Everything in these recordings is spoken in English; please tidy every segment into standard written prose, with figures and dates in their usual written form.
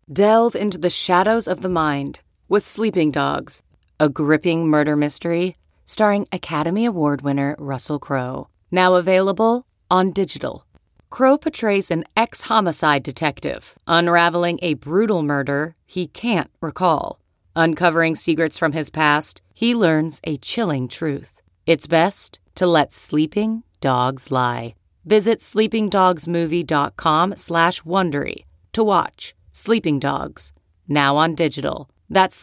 Delve into the shadows of the mind with Sleeping Dogs, a gripping murder mystery starring Academy Award winner Russell Crowe. Now available on digital. Crowe portrays an ex-homicide detective unraveling a brutal murder he can't recall. Uncovering secrets from his past, he learns a chilling truth. It's best to let sleeping dogs lie. Visit sleepingdogsmovie.com/Wondery to watch Sleeping Dogs, now on digital. That's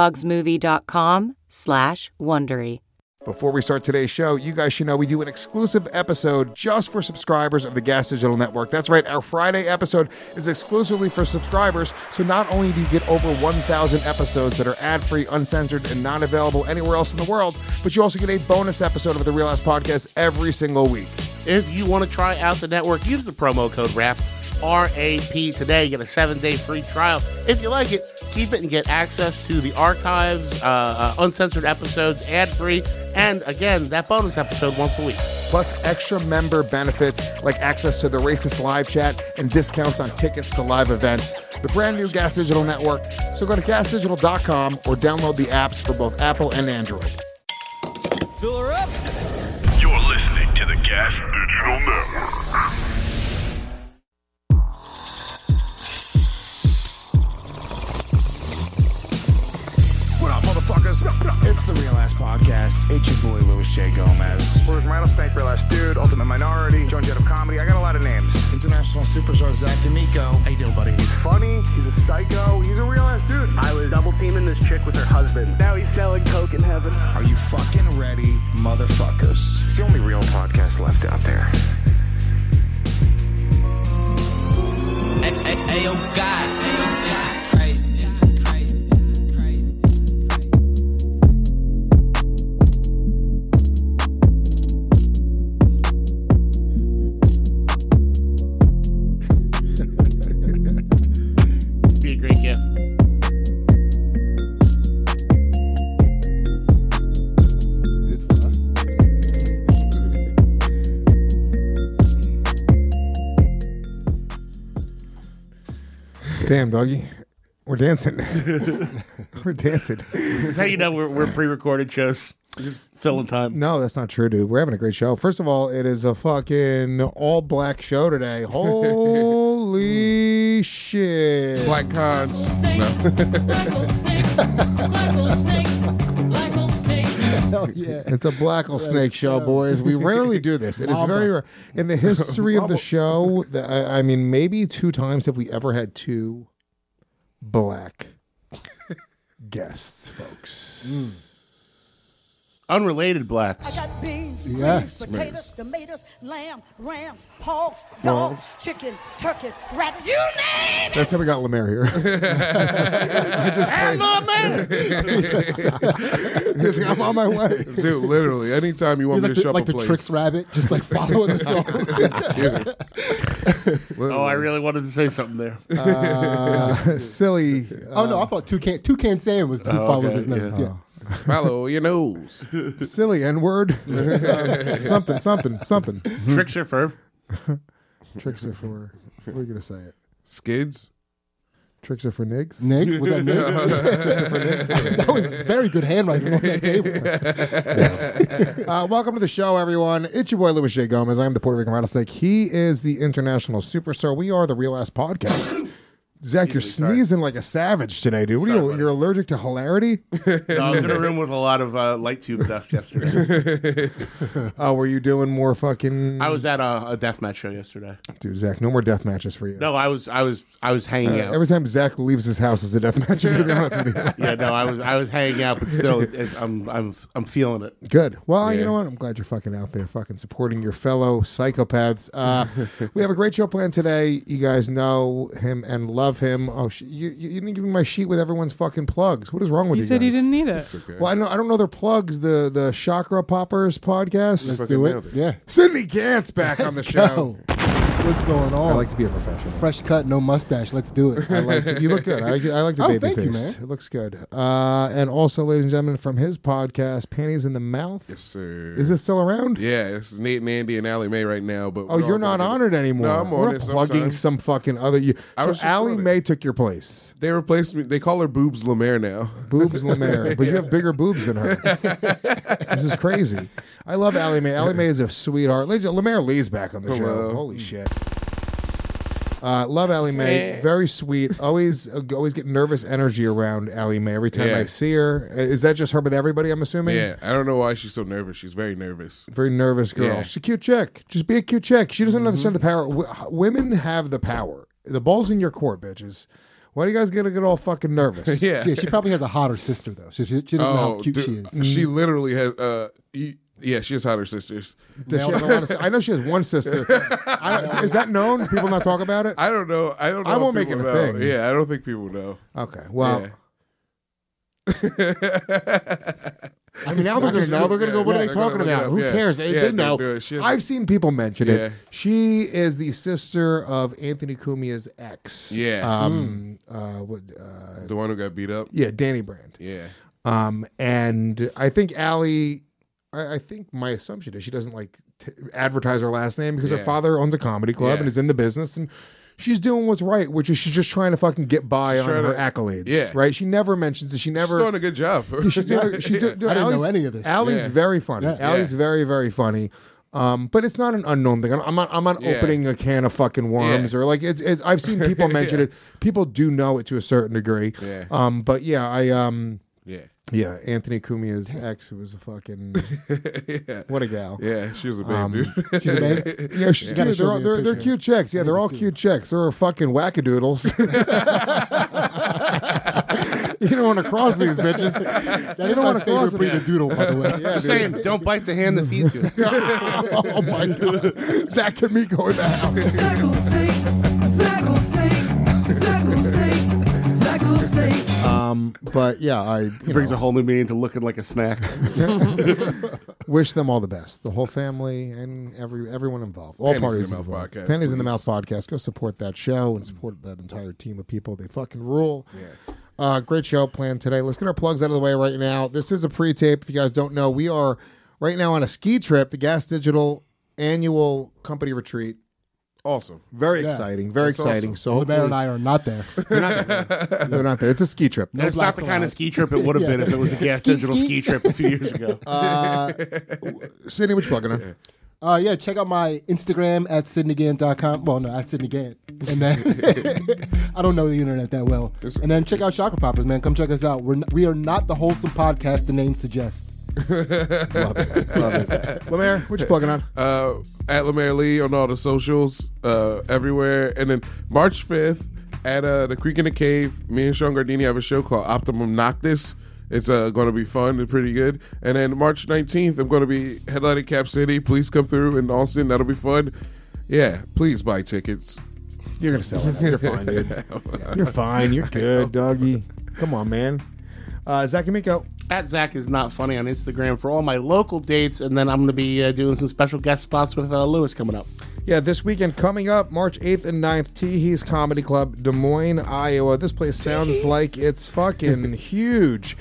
sleepingdogsmovie.com/Wondery. Before we start today's show, you guys should know we do an exclusive episode just for subscribers of the Gas Digital Network. That's right, our Friday episode is exclusively for subscribers, so not only do you get over 1,000 episodes that are ad-free, uncensored, and not available anywhere else in the world, but you also get a bonus episode of the Real Ass Podcast every single week. If you want to try out the network, use the promo code RAP, RAP today. Get a 7-day free trial. If you like it, keep it and get access to the archives, uncensored episodes, ad-free, and again, that bonus episode once a week. Plus extra member benefits like access to the Racist Live Chat and discounts on tickets to live events. The brand new Gas Digital Network. So go to gasdigital.com or download the apps for both Apple and Android. Fill her up. You're listening to the Gas Digital Network. Motherfuckers, it's the Real Ass Podcast. It's your boy Louis J. Gomez. Where's Rattlesnake, Real Ass Dude, Ultimate Minority, Joan Jett of Comedy. I got a lot of names. International superstar Zach D'Amico. How you doing, buddy? He's funny, he's a psycho, he's a real ass dude. I was double teaming this chick with her husband. Now he's selling coke in heaven. Are you fucking ready, motherfuckers? It's the only real podcast left out there. Hey, oh God, this is crazy. Be a great gift. Damn, doggy. We're dancing. We're dancing. That's how you know we're pre-recorded shows. Just filling time. No, that's not true, dude. We're having a great show. First of all, it is a fucking all-black show today. Holy shit. Black cons. Hell yeah. It's a black snake show, boys. We rarely do this. It is very rare. In the history of the show, I mean, maybe 2 times have we ever had 2 black guests, folks. Unrelated blacks. I got beans, Yes. greens, potatoes, tomatoes, lamb, rams, hogs, dogs, chicken, turkeys, rabbits, you name it! That's how we got Lemaire here. I just played. He's like, I'm on my way. Dude, literally, anytime you want me to show up like a the place. Tricks rabbit, just like following the song. Oh, I really wanted to say something there. Silly. Oh no, I thought Toucan Sam was who follows his nose. Yeah. Follow your nose. Silly N-word. Something. Tricks are for. Tricks are for, what are you going to say it? Skids. Tricks are for nigs? Nick? Was that Nick? Tricks are for nigs. That was very good handwriting on that table. Welcome to the show, everyone. It's your boy, Louis J. Gomez. I'm the Puerto Rican Rattlesnake. He is the international superstar. We are the Real Ass Podcast. Zach, you're sneezing like a savage today, dude. What are you? You're allergic to hilarity? No, I was in a room with a lot of light tube dust yesterday. Were you doing more fucking? I was at a deathmatch show yesterday. Dude, Zach, no more death matches for you. No, I was hanging out. Every time Zach leaves his house is a death match. To be honest with you. Yeah, no, I was hanging out, but still, I'm feeling it. Good. Well, you know what? I'm glad you're fucking out there, fucking supporting your fellow psychopaths. We have a great show planned today. You guys know him and love him. Oh, you didn't give me my sheet with everyone's fucking plugs. What is wrong with you? He said guys? he didn't need it. Okay. Well, I don't know their plugs. The Chakra Poppers podcast. Let's do it. Yeah. Sydney Gant's back on the show. What's going on? I like to be a professional. Fresh cut, no mustache. Let's do it. I like it. You look good. I like the baby thank face. you, man. It looks good. And also, ladies and gentlemen, from his podcast, Panties in the Mouth. Yes, sir. Is this still around? Yeah, this is Nate and Andy and Allie Mae right now. But you're not on it anymore. No, I'm on We're it plugging sometimes. some fucking other. So Allie Mae took your place. They replaced me. They call her Boobs Lemaire now. Boobs Lemaire. But you have bigger boobs than her. This is crazy. I love Allie Mae. Allie Mae is a sweetheart. Lemaire Lee's back on the show. Hello. Holy shit. Love Allie Mae. Very sweet. Always get nervous energy around Allie Mae every time I see her. Is that just her with everybody, I'm assuming? Yeah, I don't know why she's so nervous. She's very nervous. Very nervous girl. Yeah. She's a cute chick. Just be a cute chick. She doesn't understand the power. Women have the power. The ball's in your court, bitches. Why do you guys gonna get all fucking nervous? Yeah. She probably has a hotter sister, though. She doesn't know how cute she is. She literally has. Yeah, she has hotter sisters. Does she have a lot of, I know she has one sister. Is that known? People not talk about it? I don't know. I don't know. I won't if make it people a know. thing. Yeah, I don't think people know. Okay. Well. Yeah. I mean, now they're going to know. They're going to go, what are they they're talking gonna look about? it up. Who Yeah. cares? Yeah, They know. do it. She has- I've seen people mention Yeah. it. She is the sister of Anthony Cumia's ex. Yeah. The one who got beat up? Yeah, Danny Brand. Yeah. And I think Allie, I think my assumption is she doesn't advertise her last name because her father owns a comedy club and is in the business, and she's doing what's right, which is she's just trying to fucking get by on her accolades. Yeah. Right? She never mentions it. She never. She's doing a good job. I didn't know any of this. Allie's very funny. Yeah. Allie's very, very funny. But it's not an unknown thing. I'm not opening a can of fucking worms or it's I've seen people mention it. People do know it to a certain degree. Yeah. But yeah, Yeah. Yeah, Anthony Cumia's ex, who was a fucking what a gal. Yeah, she was a babe, dude. She's a babe? Yeah, she's cute. They're cute chicks. Yeah, they're all cute chicks. They're fucking wackadoodles. You don't want to cross these bitches. That is my favorite breed of doodle, by the way. Yeah, Just saying, don't bite the hand that feeds you. Oh my god, Zach Kamiko in the house. But yeah, I brings a whole new meaning to looking like a snack. Wish them all the best, the whole family and everyone involved, all Panties parties in the Mouth involved. podcast, Panties in the please. Mouth podcast. Go support that show and support that entire team of people. They fucking rule. Yeah. Great show planned today. Let's get our plugs out of the way right now. This is a pre-tape. If you guys don't know, we are right now on a ski trip, the Gas Digital annual company retreat. Awesome. Very exciting. Very That's exciting. awesome. So LeBaron hopefully and I are not there. they're not there. It's a ski trip. And it's not the kind of ski trip it would have been if it was a Gas Digital ski trip a few years ago. Sydney, what you plugging on? Yeah, check out my Instagram at SydneyGant.com. Well, no, at SydneyGant. And then I don't know the internet that well. And then check out Chakra Poppers, man. Come check us out. We are not the wholesome podcast the name suggests. Love it. Lemaire, what you plugging on? At Lemaire Lee on all the socials, everywhere. And then March 5th at the Creek in the Cave, me and Sean Gardini have a show called Optimum Noctis. It's going to be fun and pretty good. And then March 19th, I'm going to be headlining Cap City. Please come through in Austin. That'll be fun. Yeah, please buy tickets. You're going to sell it. You're fine, dude. Yeah, you're fine. You're good, doggy. Come on, man. Zach Kamiko. At Zach is Not Funny on Instagram for all my local dates, and then I'm going to be doing some special guest spots with Lewis coming up. Yeah, this weekend coming up, March 8th and 9th, Teehee's Comedy Club, Des Moines, Iowa. This place sounds like it's fucking huge.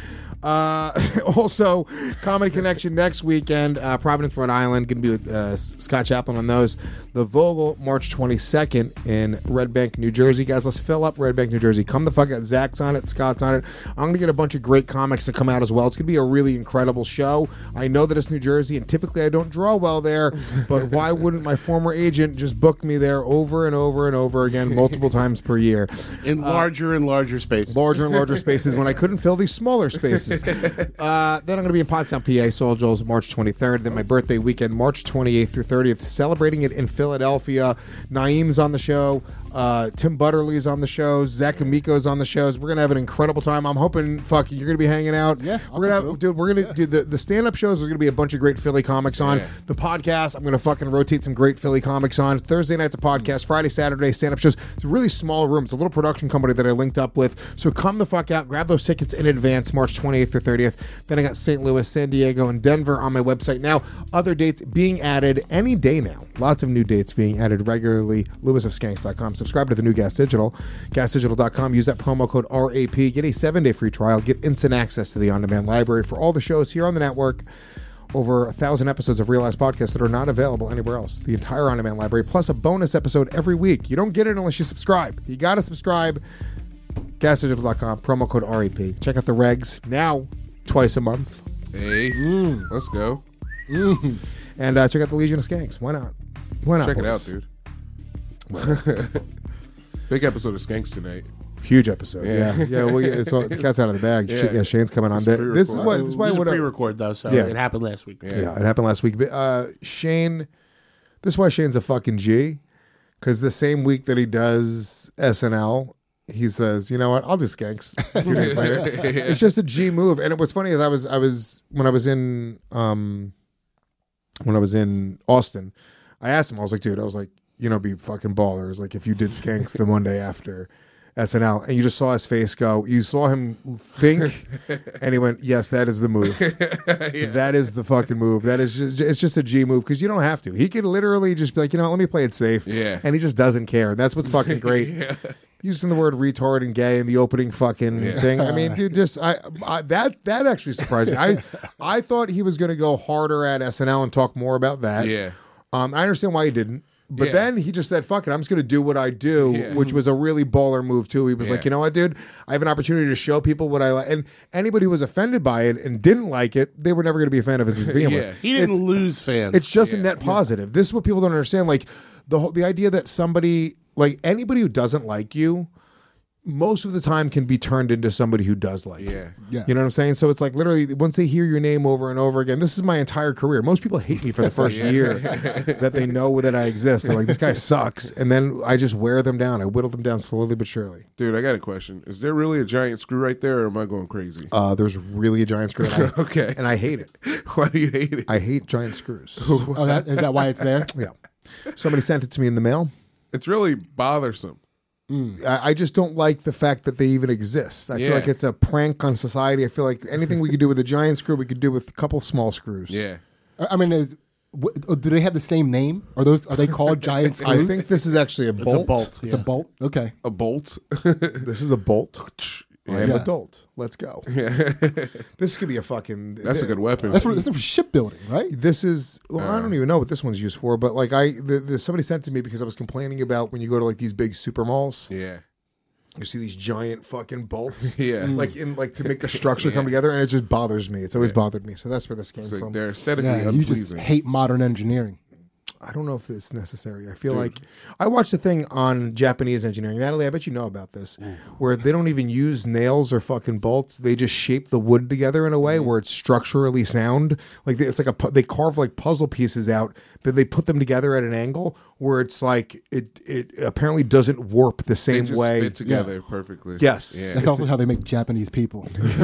Also, Comedy Connection next weekend, Providence, Rhode Island, going to be with Scott Chaplin on those. The Vogel, March 22nd in Red Bank, New Jersey. Guys, let's fill up Red Bank, New Jersey. Come the fuck out. Zach's on it. Scott's on it. I'm going to get a bunch of great comics to come out as well. It's going to be a really incredible show. I know that it's New Jersey, and typically I don't draw well there, but why wouldn't my former agent just book me there over and over and over again multiple times per year? In larger and larger spaces. Larger and larger spaces when I couldn't fill these smaller spaces. Then I'm going to be in Pottstown, PA, Soul Joel's March 23rd. Then my birthday weekend, March 28th through 30th, celebrating it in Philadelphia. Naeem's on the show. Tim Butterly's on the shows. Zach Amico's on the shows. We're gonna have an incredible time. I'm hoping, you're gonna be hanging out. Yeah, we're gonna do the stand-up shows. There's gonna be a bunch of great Philly comics on the podcast. I'm gonna fucking rotate some great Philly comics on. Thursday night's a podcast. Friday, Saturday, stand-up shows. It's a really small room. It's a little production company that I linked up with. So come the fuck out. Grab those tickets in advance, March 28th or 30th. Then I got St. Louis, San Diego, and Denver on my website now. Other dates being added any day now. Lots of new dates being added regularly. LewisofSkanks.com. Subscribe to the new Gas Digital. GasDigital.com. Use that promo code RAP. Get a 7-day free trial. Get instant access to the on-demand library for all the shows here on the network. Over 1,000 episodes of Real Ass Podcasts that are not available anywhere else. The entire on-demand library, plus a bonus episode every week. You don't get it unless you subscribe. You got to subscribe. GasDigital.com. Promo code RAP. Check out the regs now, twice a month. Hey, let's go. And check out the Legion of Skanks. Why not? Why not? Check it out, boys? dude. Big episode of Skanks tonight. Huge episode. Yeah. Well, it's all, the cat's out of the bag. Yeah. Shane's coming on. This is why. This is pre-record though, so it happened last week. Yeah, it happened last week. Shane. This is why Shane's a fucking G, because the same week that he does SNL, he says, "You know what? I'll do Skanks." 2 days later, it's just a G move. And what's funny is I was when I was in Austin, I asked him. I was like, "Dude, be fucking ballers. Like if you did Skanks the Monday after SNL, and you just saw his face go. You saw him think, and he went, "Yes, that is the move. That is the fucking move. That is it's just a G move because you don't have to. He could literally just be like, let me play it safe. Yeah, and he just doesn't care. That's what's fucking great. Using the word retard and gay in the opening fucking thing. I mean, dude, that actually surprised me. I thought he was going to go harder at SNL and talk more about that. Yeah, I understand why he didn't. But then he just said, fuck it, I'm just going to do what I do, which was a really baller move, too. He was like, you know what, dude? I have an opportunity to show people what I like. And anybody who was offended by it and didn't like it, they were never going to be a fan of his to begin with. He didn't lose fans. It's just a net positive. This is what people don't understand. Like, the idea that somebody, like anybody who doesn't like you, most of the time can be turned into somebody who does like you. Yeah. You know what I'm saying? So it's like literally once they hear your name over and over again, this is my entire career. Most people hate me for the first year that they know that I exist. They're like, this guy sucks. And then I just wear them down. I whittle them down slowly but surely. Dude, I got a question. Is there really a giant screw right there, or am I going crazy? There's really a giant screw. Okay. And I hate it. Why do you hate it? I hate giant screws. Is that why it's there? Yeah. Somebody sent it to me in the mail. It's really bothersome. I just don't like the fact that they even exist. I feel like it's a prank on society. I feel like anything we could do with a giant screw, we could do with a couple small screws. Yeah. I mean, do they have the same name? Are they called giant screws? I think this is actually a bolt. It's a bolt. It's a bolt? Okay. A bolt? This is a bolt. I am adult. Let's go. This could be a fucking... That's a good weapon. That's for shipbuilding, right? This is... Well, I don't even know what this one's used for, but like somebody sent it to me because I was complaining about when you go to like these big super malls. Yeah. You see these giant fucking bolts. Yeah. Like to make the structure come together, and it just bothers me. It's always bothered me. So that's where this came from. They're aesthetically You unpleasing. just hate modern engineering. I don't know if it's necessary. I feel like I watched a thing on Japanese engineering. Natalie, I bet you know about this, where they don't even use nails or fucking bolts. They just shape the wood together in a way where it's structurally sound. Like it's like they carve like puzzle pieces out that they put them together at an angle where it's like it apparently doesn't warp the same they just way. fit together perfectly. Yes. Yeah. That's also how they make Japanese people.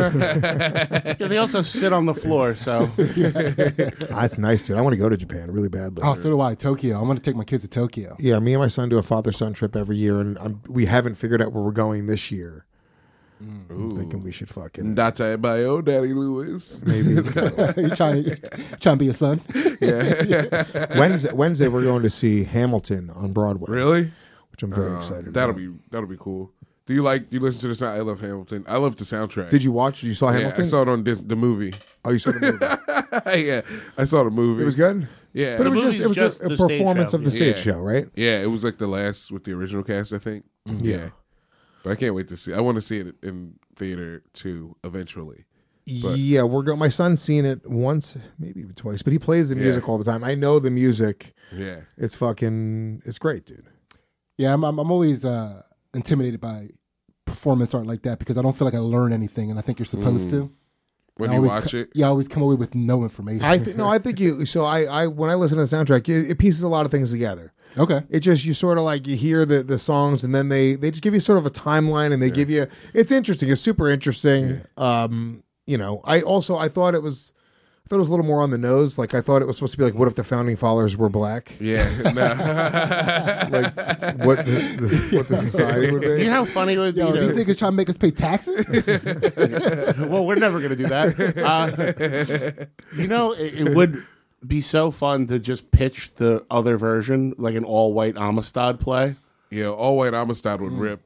They also sit on the floor, so That's nice, dude. I want to go to Japan really badly. Oh, so do I. Tokyo. I'm going to take my kids to Tokyo. Yeah, me and my son do a father-son trip every year, and we haven't figured out where we're going this year. I'm thinking we should fucking... Date Bio, Daddy Lewis. Maybe. You trying to be a son? Yeah. Wednesday we're going to see Hamilton on Broadway. Really? Which I'm very excited That'll about. be cool. Do you listen to the sound? I love Hamilton. I love the soundtrack. Did you watch? You saw Hamilton? I saw it on the movie. Oh, you saw the movie? Yeah, I saw the movie. It was good? Yeah. But it was movie's just a performance of the stage Yeah. show, right? Yeah, it was like the last with the original cast, I think. Yeah. But I can't wait to see. I want to see it in theater too eventually. But, yeah, my son's seen it once, maybe even twice, but he plays the music all the time. I know the music. Yeah. It's great, dude. Yeah, I'm always intimidated by performance art like that because I don't feel like I learn anything, and I think you're supposed to. when you watch it. You always come away with no information. I think you. So I when I listen to the soundtrack, it pieces a lot of things together. Okay. It just you sort of like you hear the songs and then they just give you sort of a timeline and they give you. It's interesting. It's super interesting. You know, I thought it was a little more on the nose. Like I thought it was supposed to be like, what if the founding fathers were black? Yeah, like what the society would be. You know how funny it would be? Yo, you think it's trying to make us pay taxes? Well, we're never going to do that. You know, it would be so fun to just pitch the other version, like an all-white Amistad play. Yeah, all white Amistad would rip.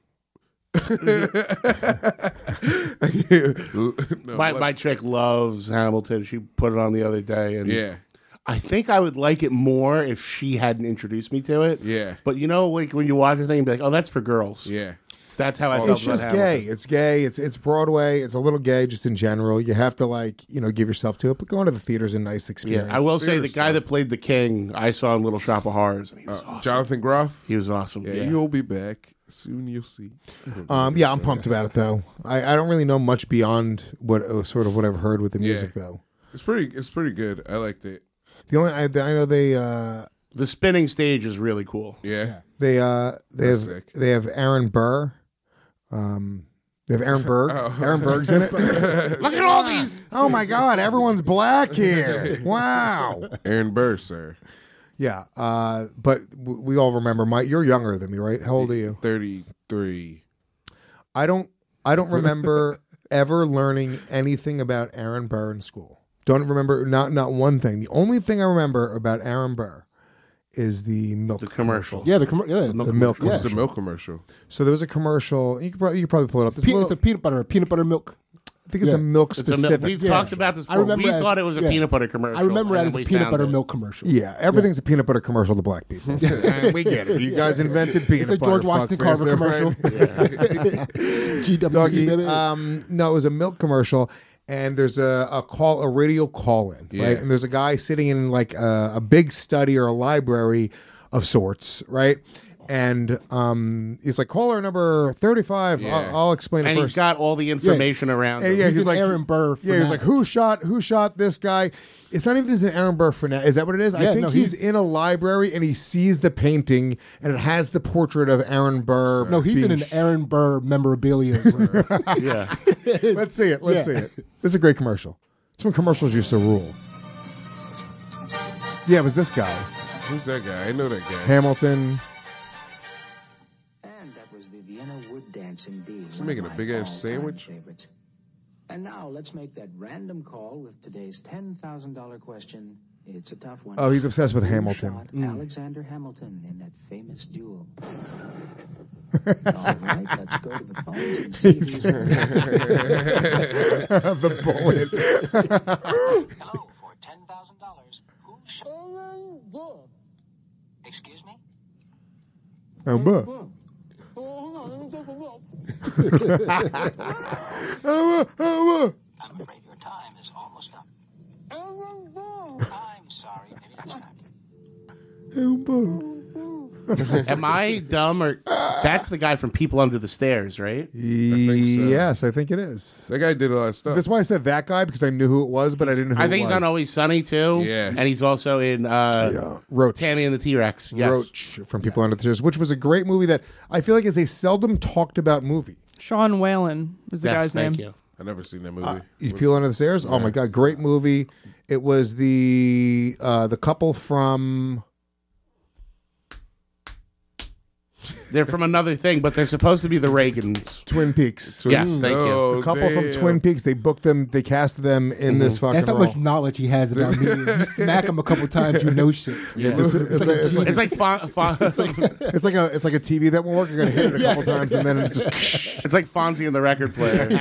My chick loves Hamilton. She put it on the other day, and yeah, I think I would like it more if she hadn't introduced me to it. Yeah, but you know, like when you watch the thing, you'd be like, "Oh, that's for girls." Yeah, that's how I felt. It's just gay. It's gay. It's Broadway. It's a little gay, just in general. You have to give yourself to it. But going to the theater is a nice experience. Yeah, I will say the guy that played the king, I saw in Little Shop of Horrors, and he was awesome. Jonathan Groff. He was awesome. Yeah, you'll be back. Soon you'll see. Yeah, I'm pumped about it though. I don't really know much beyond what I've heard with the music though. It's pretty good. I liked it. The only I know they the spinning stage is really cool. Yeah. They have Aaron Burr. They have Aaron Berg. Aaron Berg's in it. Look at all these. Oh my God, everyone's black here. Wow. Aaron Burr, sir. Yeah, but we all remember. You're younger than me, right? How old are you? 33. I don't remember ever learning anything about Aaron Burr in school. Don't remember not one thing. The only thing I remember about Aaron Burr is the milk commercial. Yeah, the milk. What's the milk commercial? So there was a commercial. You could probably pull it up. It's a peanut butter milk. I think it's a milk specific. We've talked about this before. We thought it was a peanut butter commercial. I remember it as a peanut butter milk commercial. Yeah, everything's a peanut butter commercial to black people. We get it. You guys invented peanut butter. It's a George Washington Carver commercial. GWC, no, it was a milk commercial. And there's a radio call-in, right? And there's a guy sitting in like a big study or a library of sorts, right? And he's like, caller number 35. Yeah. I'll explain it and first. And he's got all the information around him. Yeah, he's like Aaron Burr. He's like, who shot this guy? It's not even this is an Aaron Burr fanatic. Is that what it is? Yeah, I think he's in a library and he sees the painting and it has the portrait of Aaron Burr. No, he's in an Aaron Burr memorabilia. Yeah. Let's see it. Let's see it. This is a great commercial. It's when commercials used to rule. Yeah, it was this guy. Who's that guy? I know that guy. Hamilton. She's making a big ass sandwich. And now let's make that random call with today's $10,000 question. It's a tough one. Oh, he's obsessed with Hamilton. Alexander Hamilton in that famous duel. All right, let's go to the phone and see who's the bullet. Hello, for $10,000. Who's Excuse me? I'm afraid your time is almost up. I'm sorry, maybe next time. Am I dumb or that's the guy from People Under the Stairs, right? I think so. Yes, I think it is. That guy did a lot of stuff. That's why I said that guy because I knew who it was, but I didn't know who I it think was. he's on Always Sunny too. Yeah. And he's also in Roach. Tammy and the T-Rex. Yes. Roach from People Under the Stairs, which was a great movie that I feel like is a seldom talked about movie. Sean Whalen is the Yes, guy's name. thank you. I've never seen that movie. People Under the Stairs? Oh my God, great movie. It was the couple from... They're from another thing, but they're supposed to be the Reagans. Twin Peaks. Yes, thank you. The couple from Twin Peaks, they booked them, they cast them in this fucking That's how role. much knowledge he has about media. You smack him a couple times, you know shit. Yeah. It's like it's like a TV that won't work. You're gonna hit it a couple times and then it just. It's like Fonzie and the record player.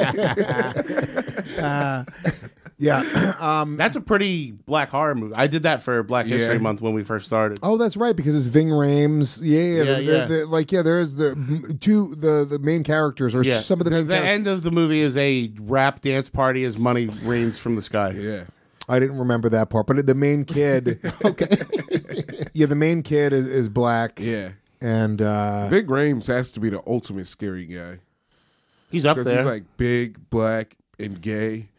That's a pretty black horror movie. I did that for Black History Month when we first started. Oh, that's right, because it's Ving Rhames. There's the main characters or some of the main characters. End of the movie is a rap dance party as money rains from the sky. Yeah. I didn't remember that part, but the main kid. Okay. Yeah, the main kid is black. Yeah. And Ving Rhames has to be the ultimate scary guy. He's up because there. he's like big, black, and gay.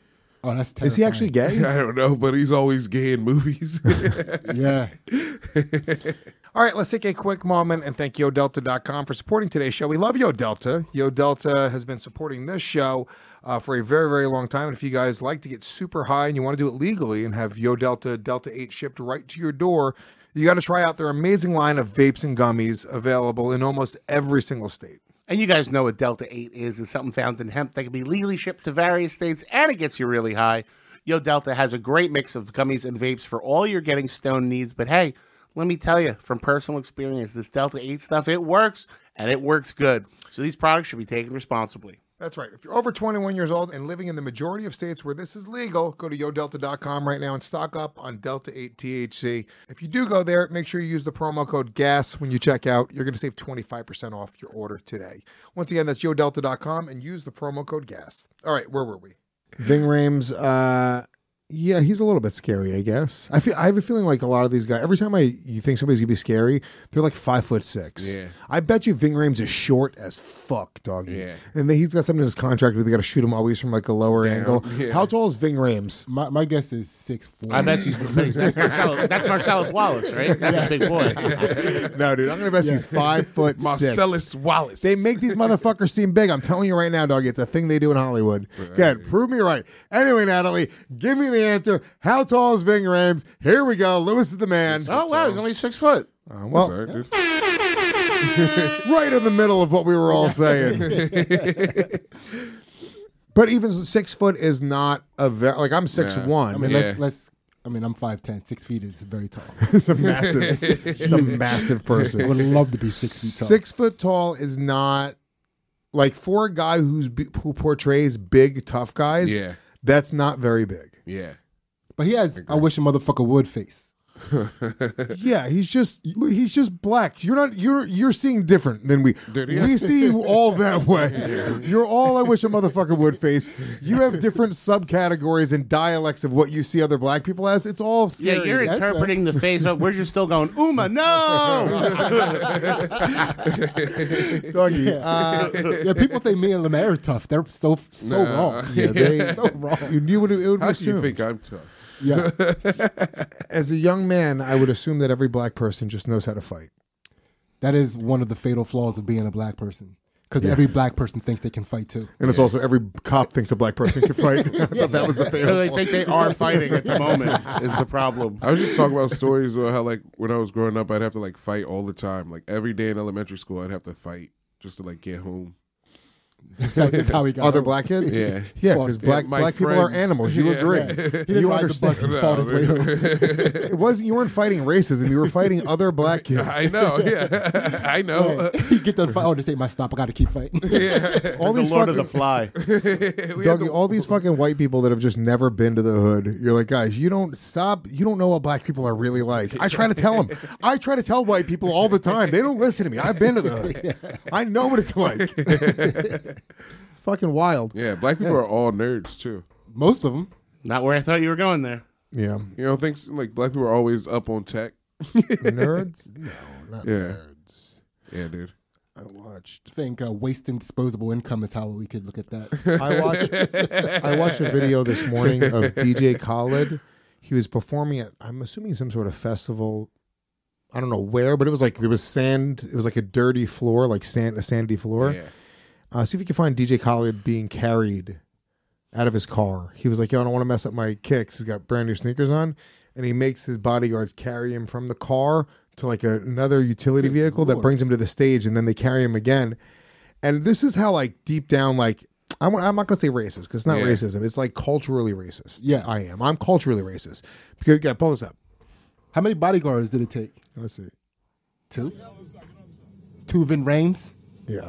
Oh, that's terrifying. Is he actually gay? I don't know, but he's always gay in movies. Yeah. All right, let's take a quick moment and thank YoDelta.com for supporting today's show. We love YoDelta. YoDelta has been supporting this show for a very, very long time. And if you guys like to get super high and you want to do it legally and have YoDelta Delta 8 shipped right to your door, you got to try out their amazing line of vapes and gummies available in almost every single state. And you guys know what Delta 8 is. It's something found in hemp that can be legally shipped to various states, and it gets you really high. YoDelta has a great mix of gummies and vapes for all your getting stoned needs. But hey, let me tell you from personal experience, this Delta 8 stuff, it works, and it works good. So these products should be taken responsibly. That's right. If you're over 21 years old and living in the majority of states where this is legal, go to YoDelta.com right now and stock up on Delta 8 THC. If you do go there, make sure you use the promo code GAS when you check out. You're going to save 25% off your order today. Once again, that's YoDelta.com and use the promo code GAS. All right, where were we? Ving Rhames, yeah, he's a little bit scary, I guess. I have a feeling like a lot of these guys, every time you think somebody's gonna be scary, they're like 5'6". Yeah. I bet you Ving Rhames is short as fuck, doggy. Yeah. And then he's got something in his contract where they got to shoot him always from like a lower angle. Yeah. How tall is Ving Rhames? My guess is 6'4". I bet he's that's Marcellus Wallace, right? That's a big boy. No, dude, I'm gonna bet he's 5'6". Marcellus Wallace. They make these motherfuckers seem big. I'm telling you right now, doggy, it's a thing they do in Hollywood. Good, prove me right. Anyway, Natalie, give me the answer. How tall is Ving Rhames? Here we go. Lewis is the man. Oh, wow, he's only 6 foot. Well, Sorry, dude. right in the middle of what we were all saying. But even 6 foot is not a very, like I'm 6'1". I mean, let's. I mean, I'm 5'10". 6 feet is very tall. It's a massive. It's a massive person. I would love to be 6 feet tall. 6 foot tall is not like for a guy who portrays big tough guys. Yeah. That's not very big. Yeah. But he has, I wish a motherfucker would face. Yeah, he's just black. You're seeing different than we. Dude, we see you all that way. You're all I wish a motherfucker would face. You have different subcategories and dialects of what you see other black people as. It's all scary. Yeah, you're interpreting the face. We're just still going, Uma, no! Doggy. Yeah, people think me and Lemaire are tough. They're so wrong. Yeah, they so wrong. You would How do assume. you think I'm tough? Yeah. As a young man, I would assume that every black person just knows how to fight. That is one of the fatal flaws of being a black person. Because every black person thinks they can fight too. And it's also every cop thinks a black person can fight. I thought that was the fatal They flaw. think they are fighting at the moment is the problem. I was just talking about stories about how, like, when I was growing up, I'd have to, like, fight all the time. Like, every day in elementary school, I'd have to fight just to, like, get home. That's how he got Other home. black kids? Yeah. Yeah, because black people are friends. animals. You Yeah. agree. He didn't You ride understand. the bus and fought his way home. It wasn't. You weren't fighting racism. You were fighting other black kids. I know, yeah. I know. You get done fight. Oh, this ain't my stop. I got to keep fighting. All The these Lord fucking, of the Fly. Doggy, all these fucking white people that have just never been to the hood. You're like, guys, you don't stop. You don't know what black people are really like. I try to tell them. I try to tell white people all the time. They don't listen to me. I've been to the hood. I know what it's like. It's fucking wild. Yeah, black people are all nerds, too. Most of them. Not where I thought you were going there. Yeah. You know, things like black people are always up on tech. Nerds? No, not nerds. Yeah, dude. I watched. I think wasting disposable income is how we could look at that. I watched a video this morning of DJ Khaled. He was performing at, I'm assuming, some sort of festival. I don't know where, but it was like there was sand. It was like a dirty floor, like a sandy floor. Yeah. See if you can find DJ Khaled being carried out of his car. He was like, yo, I don't want to mess up my kicks. He's got brand new sneakers on. And he makes his bodyguards carry him from the car to like another utility vehicle that brings him to the stage. And then they carry him again. And this is how like deep down, like, I'm not going to say racist because it's not racism. It's like culturally racist. Yeah. I am. I'm culturally racist. Because, yeah, pull this up. How many bodyguards did it take? Let's see. 2? 2 Vin Rhames? Yeah.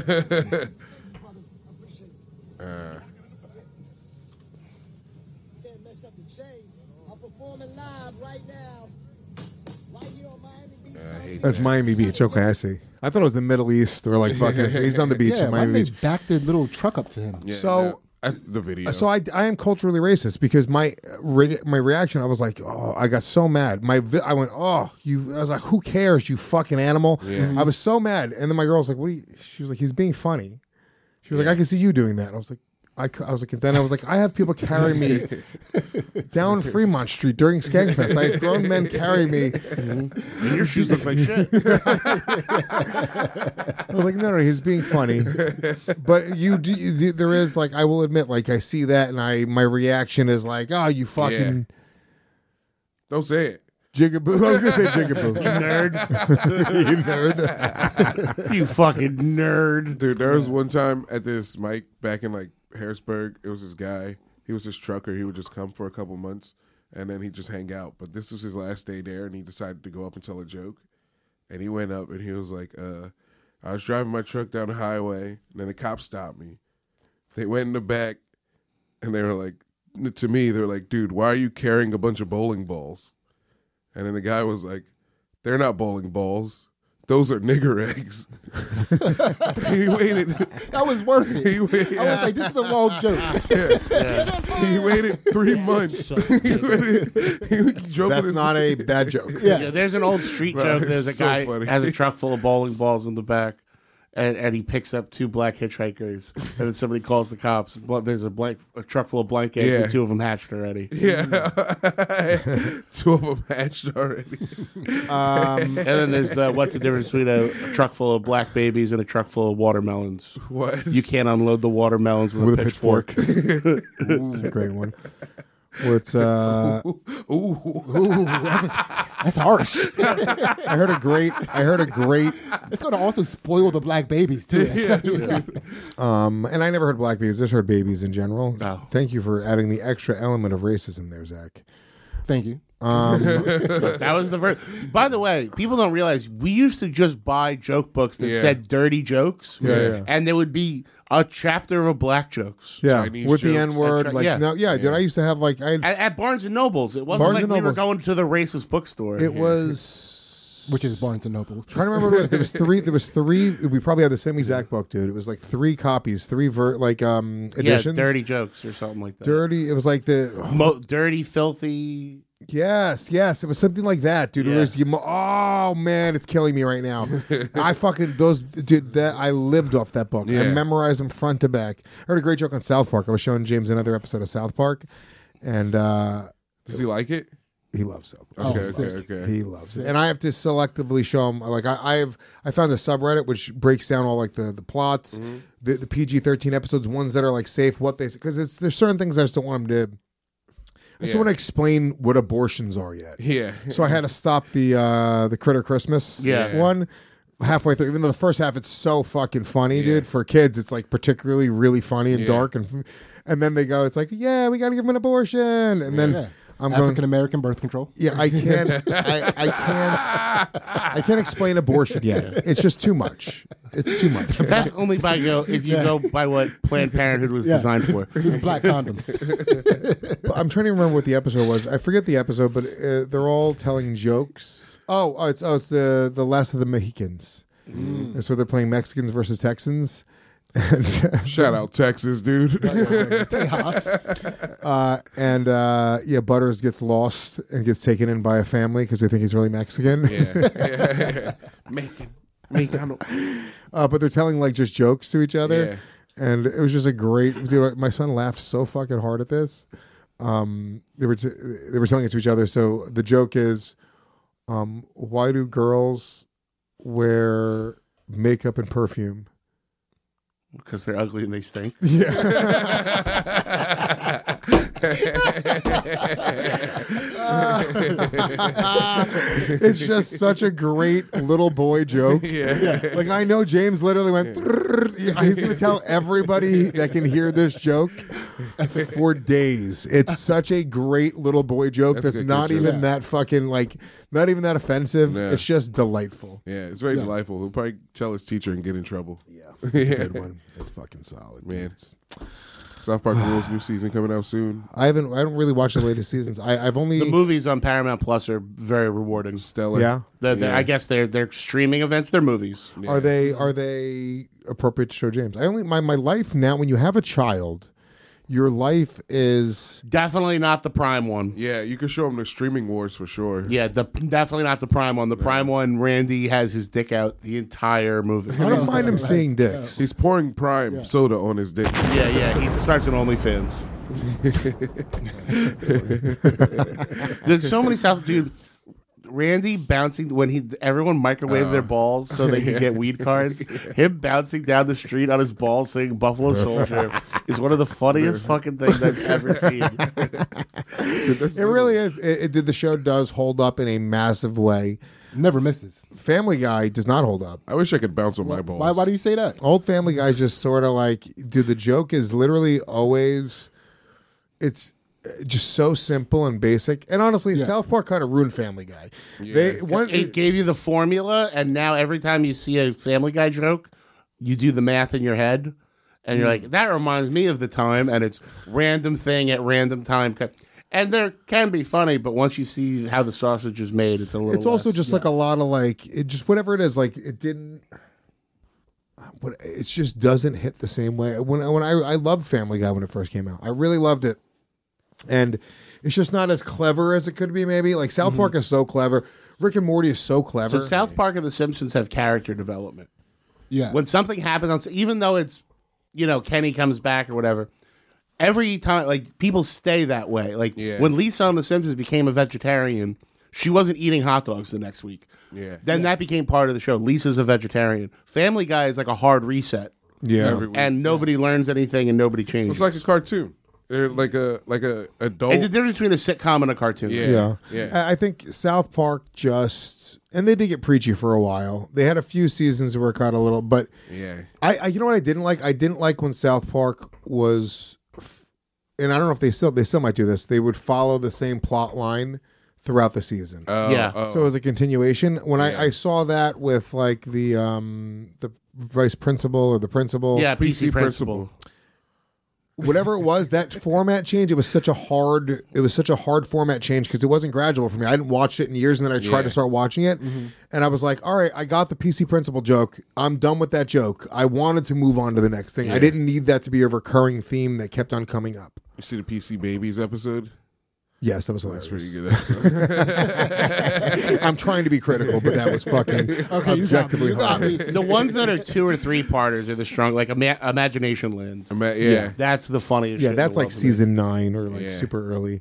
That's Miami Beach. Okay, I see. I thought it was the Middle East or like fucking. He's on the beach in Miami Beach. Back the little truck up to him. Yeah, So the video. So I am culturally racist because my reaction, I was like, oh, I got so mad. I went, oh, you. I was like, who cares, you fucking animal. Yeah. I was so mad, and then my girl was like, what? She was like, he's being funny. She was like, I can see you doing that. I was like, I was like, I have people carry me down Fremont Street during Skankfest. I have grown men carry me. And your shoes look like shit. I was like, no, he's being funny. But there is like, I will admit, like I see that, and my reaction is like, oh, you fucking. Don't say it. Jigaboo. I was gonna say Jigaboo. You nerd. You nerd. You fucking nerd. Dude, there was one time at this mic back in like Harrisburg. It was this guy. He was this trucker. He would just come for a couple months and then he'd just hang out. But this was his last day there, and he decided to go up and tell a joke. And he went up and he was like, I was driving my truck down the highway, and then the cops stopped me. They went in the back and they were like, to me, they were like, dude, why are you carrying a bunch of bowling balls? And then the guy was like, they're not bowling balls. Those are nigger eggs. He waited. That was worth it. I was like, this is a long joke. He waited 3 months. He drove That's not a bad joke. Yeah, there's an old street joke. There's a so guy funny. has a truck full of bowling balls in the back, and he picks up 2 black hitchhikers, and then somebody calls the cops. Well, there's a truck full of blank eggs, and 2 of them hatched already. Yeah. 2 of them hatched already. And then there's what's the difference between a truck full of black babies and a truck full of watermelons? What? You can't unload the watermelons with a pitchfork. That's a great one. Where it's that's harsh. I heard a great. It's going to also spoil the black babies too. And I never heard black babies. I just heard babies in general. Oh. Thank you for adding the extra element of racism there, Zach. Thank you. That was the first. By the way, people don't realize we used to just buy joke books that said dirty jokes, and there would be a chapter of black jokes. Yeah, Chinese with the jokes. N word. Dude, I used to have like At Barnes and Nobles. It wasn't Barnes like and we were Nobles. going to the racist bookstore. It was. Which is Barnes and Noble. Trying to remember what it was. There was three. We probably had the same exact book, dude. It was like 3 copies, 3 editions. dirty jokes or something like that. Dirty. It was like the dirty, filthy. Yes, it was something like that, dude. Yeah. It was, oh man, it's killing me right now. I lived off that book. Yeah. I memorized them front to back. I heard a great joke on South Park. I was showing James another episode of South Park, and does he like it? He loves South Park. Okay. He loves it, and I have to selectively show him. Like I found a subreddit which breaks down all like the plots, the PG-13 episodes, ones that are like safe, what they, because there's certain things I just don't want him to. I just don't want to explain what abortions are yet. Yeah. So I had to stop the Critter Christmas one halfway through. Even though the first half it's so fucking funny, dude. For kids, it's like particularly really funny and dark, and then they go, it's like, yeah, we got to give him an abortion, and then. I'm African American birth control. Yeah, I can't. I can't explain abortion yet. It's just too much. It's too much. That's only if you go by what Planned Parenthood was designed for. Black condoms. I'm trying to remember what the episode was. I forget the episode, but they're all telling jokes. It's the Last of the Mohicans. That's where they're playing Mexicans versus Texans. And shout out Texas, dude. Butters gets lost and gets taken in by a family because they think he's really Mexican. Yeah. Mexicano. But they're telling like just jokes to each other, and it was just a great. Dude, my son laughed so fucking hard at this. They were telling it to each other. So the joke is, why do girls wear makeup and perfume? Because they're ugly and they stink. Yeah. It's just such a great little boy joke. Yeah. Like I know James literally went. He's going to tell everybody that can hear this joke for days. It's such a great little boy joke that's not even that fucking not even that offensive. Yeah. It's just delightful. Yeah, it's very delightful. He'll probably tell his teacher and get in trouble. Yeah, it's a good one. It's fucking solid, man. South Park Rules new season coming out soon. I haven't really watched the latest seasons. I've only the movies on Paramount Plus are very rewarding. Stellar. Yeah. I guess they're streaming events. They're movies. Yeah. Are they appropriate to show James? My life now. When you have a child, your life is Definitely not the Prime one. Yeah, you can show them the streaming wars for sure. Yeah, definitely not the Prime one. The Prime one, Randy has his dick out the entire movie. I don't mind him seeing dicks. He's pouring Prime soda on his dick. Yeah, he starts an OnlyFans. There's so many South dude. Randy bouncing when everyone microwaved their balls so they could get weed cards. Him bouncing down the street on his balls saying Buffalo Soldier is one of the funniest fucking things I've ever seen. It really is. The show does hold up in a massive way. Never misses. Family Guy does not hold up. I wish I could bounce on my balls. Why do you say that? Old Family Guy is just sort of like, dude, the joke is literally always, it's just so simple and basic. And honestly, South Park kind of ruined Family Guy. Yeah. It gave you the formula, and now every time you see a Family Guy joke, you do the math in your head, and you're like, that reminds me of the time, and it's random thing at random time. And there can be funny, but once you see how the sausage is made, it's a little. It's also just like a lot of like it just whatever it is, like it didn't. It just doesn't hit the same way. When I loved Family Guy when it first came out, I really loved it, and it's just not as clever as it could be. Maybe like South Park is so clever, Rick and Morty is so clever. So South Park and The Simpsons have character development. Yeah, when something happens, even though it's Kenny comes back or whatever. Every time, like, people stay that way. Like, when Lisa on The Simpsons became a vegetarian, she wasn't eating hot dogs the next week. Yeah. Then that became part of the show. Lisa's a vegetarian. Family Guy is like a hard reset. Yeah. And nobody learns anything and nobody changes. It's like a cartoon. They're like a adult. It's the difference between a sitcom and a cartoon. Yeah. I think South Park and they did get preachy for a while. They had a few seasons where it got a little, but I you know what I didn't like? I didn't like when South Park was. And I don't know if they still might do this. They would follow the same plot line throughout the season. So it was a continuation. When I saw that with like the vice principal or the principal, PC principal, whatever it was, that format change. It was such a hard format change because it wasn't gradual for me. I hadn't watched it in years, and then I tried to start watching it, and I was like, all right, I got the PC principal joke. I'm done with that joke. I wanted to move on to the next thing. I didn't need that to be a recurring theme that kept on coming up. You see the PC Babies episode? Yes, that was hilarious. That's a pretty good episode. I'm trying to be critical, but that was fucking objectively hilarious. The ones that are 2 or 3 parters are the strong, like Imagination Land. That's the funniest. Yeah, shit that's in the like world to me. season 9 or like super early.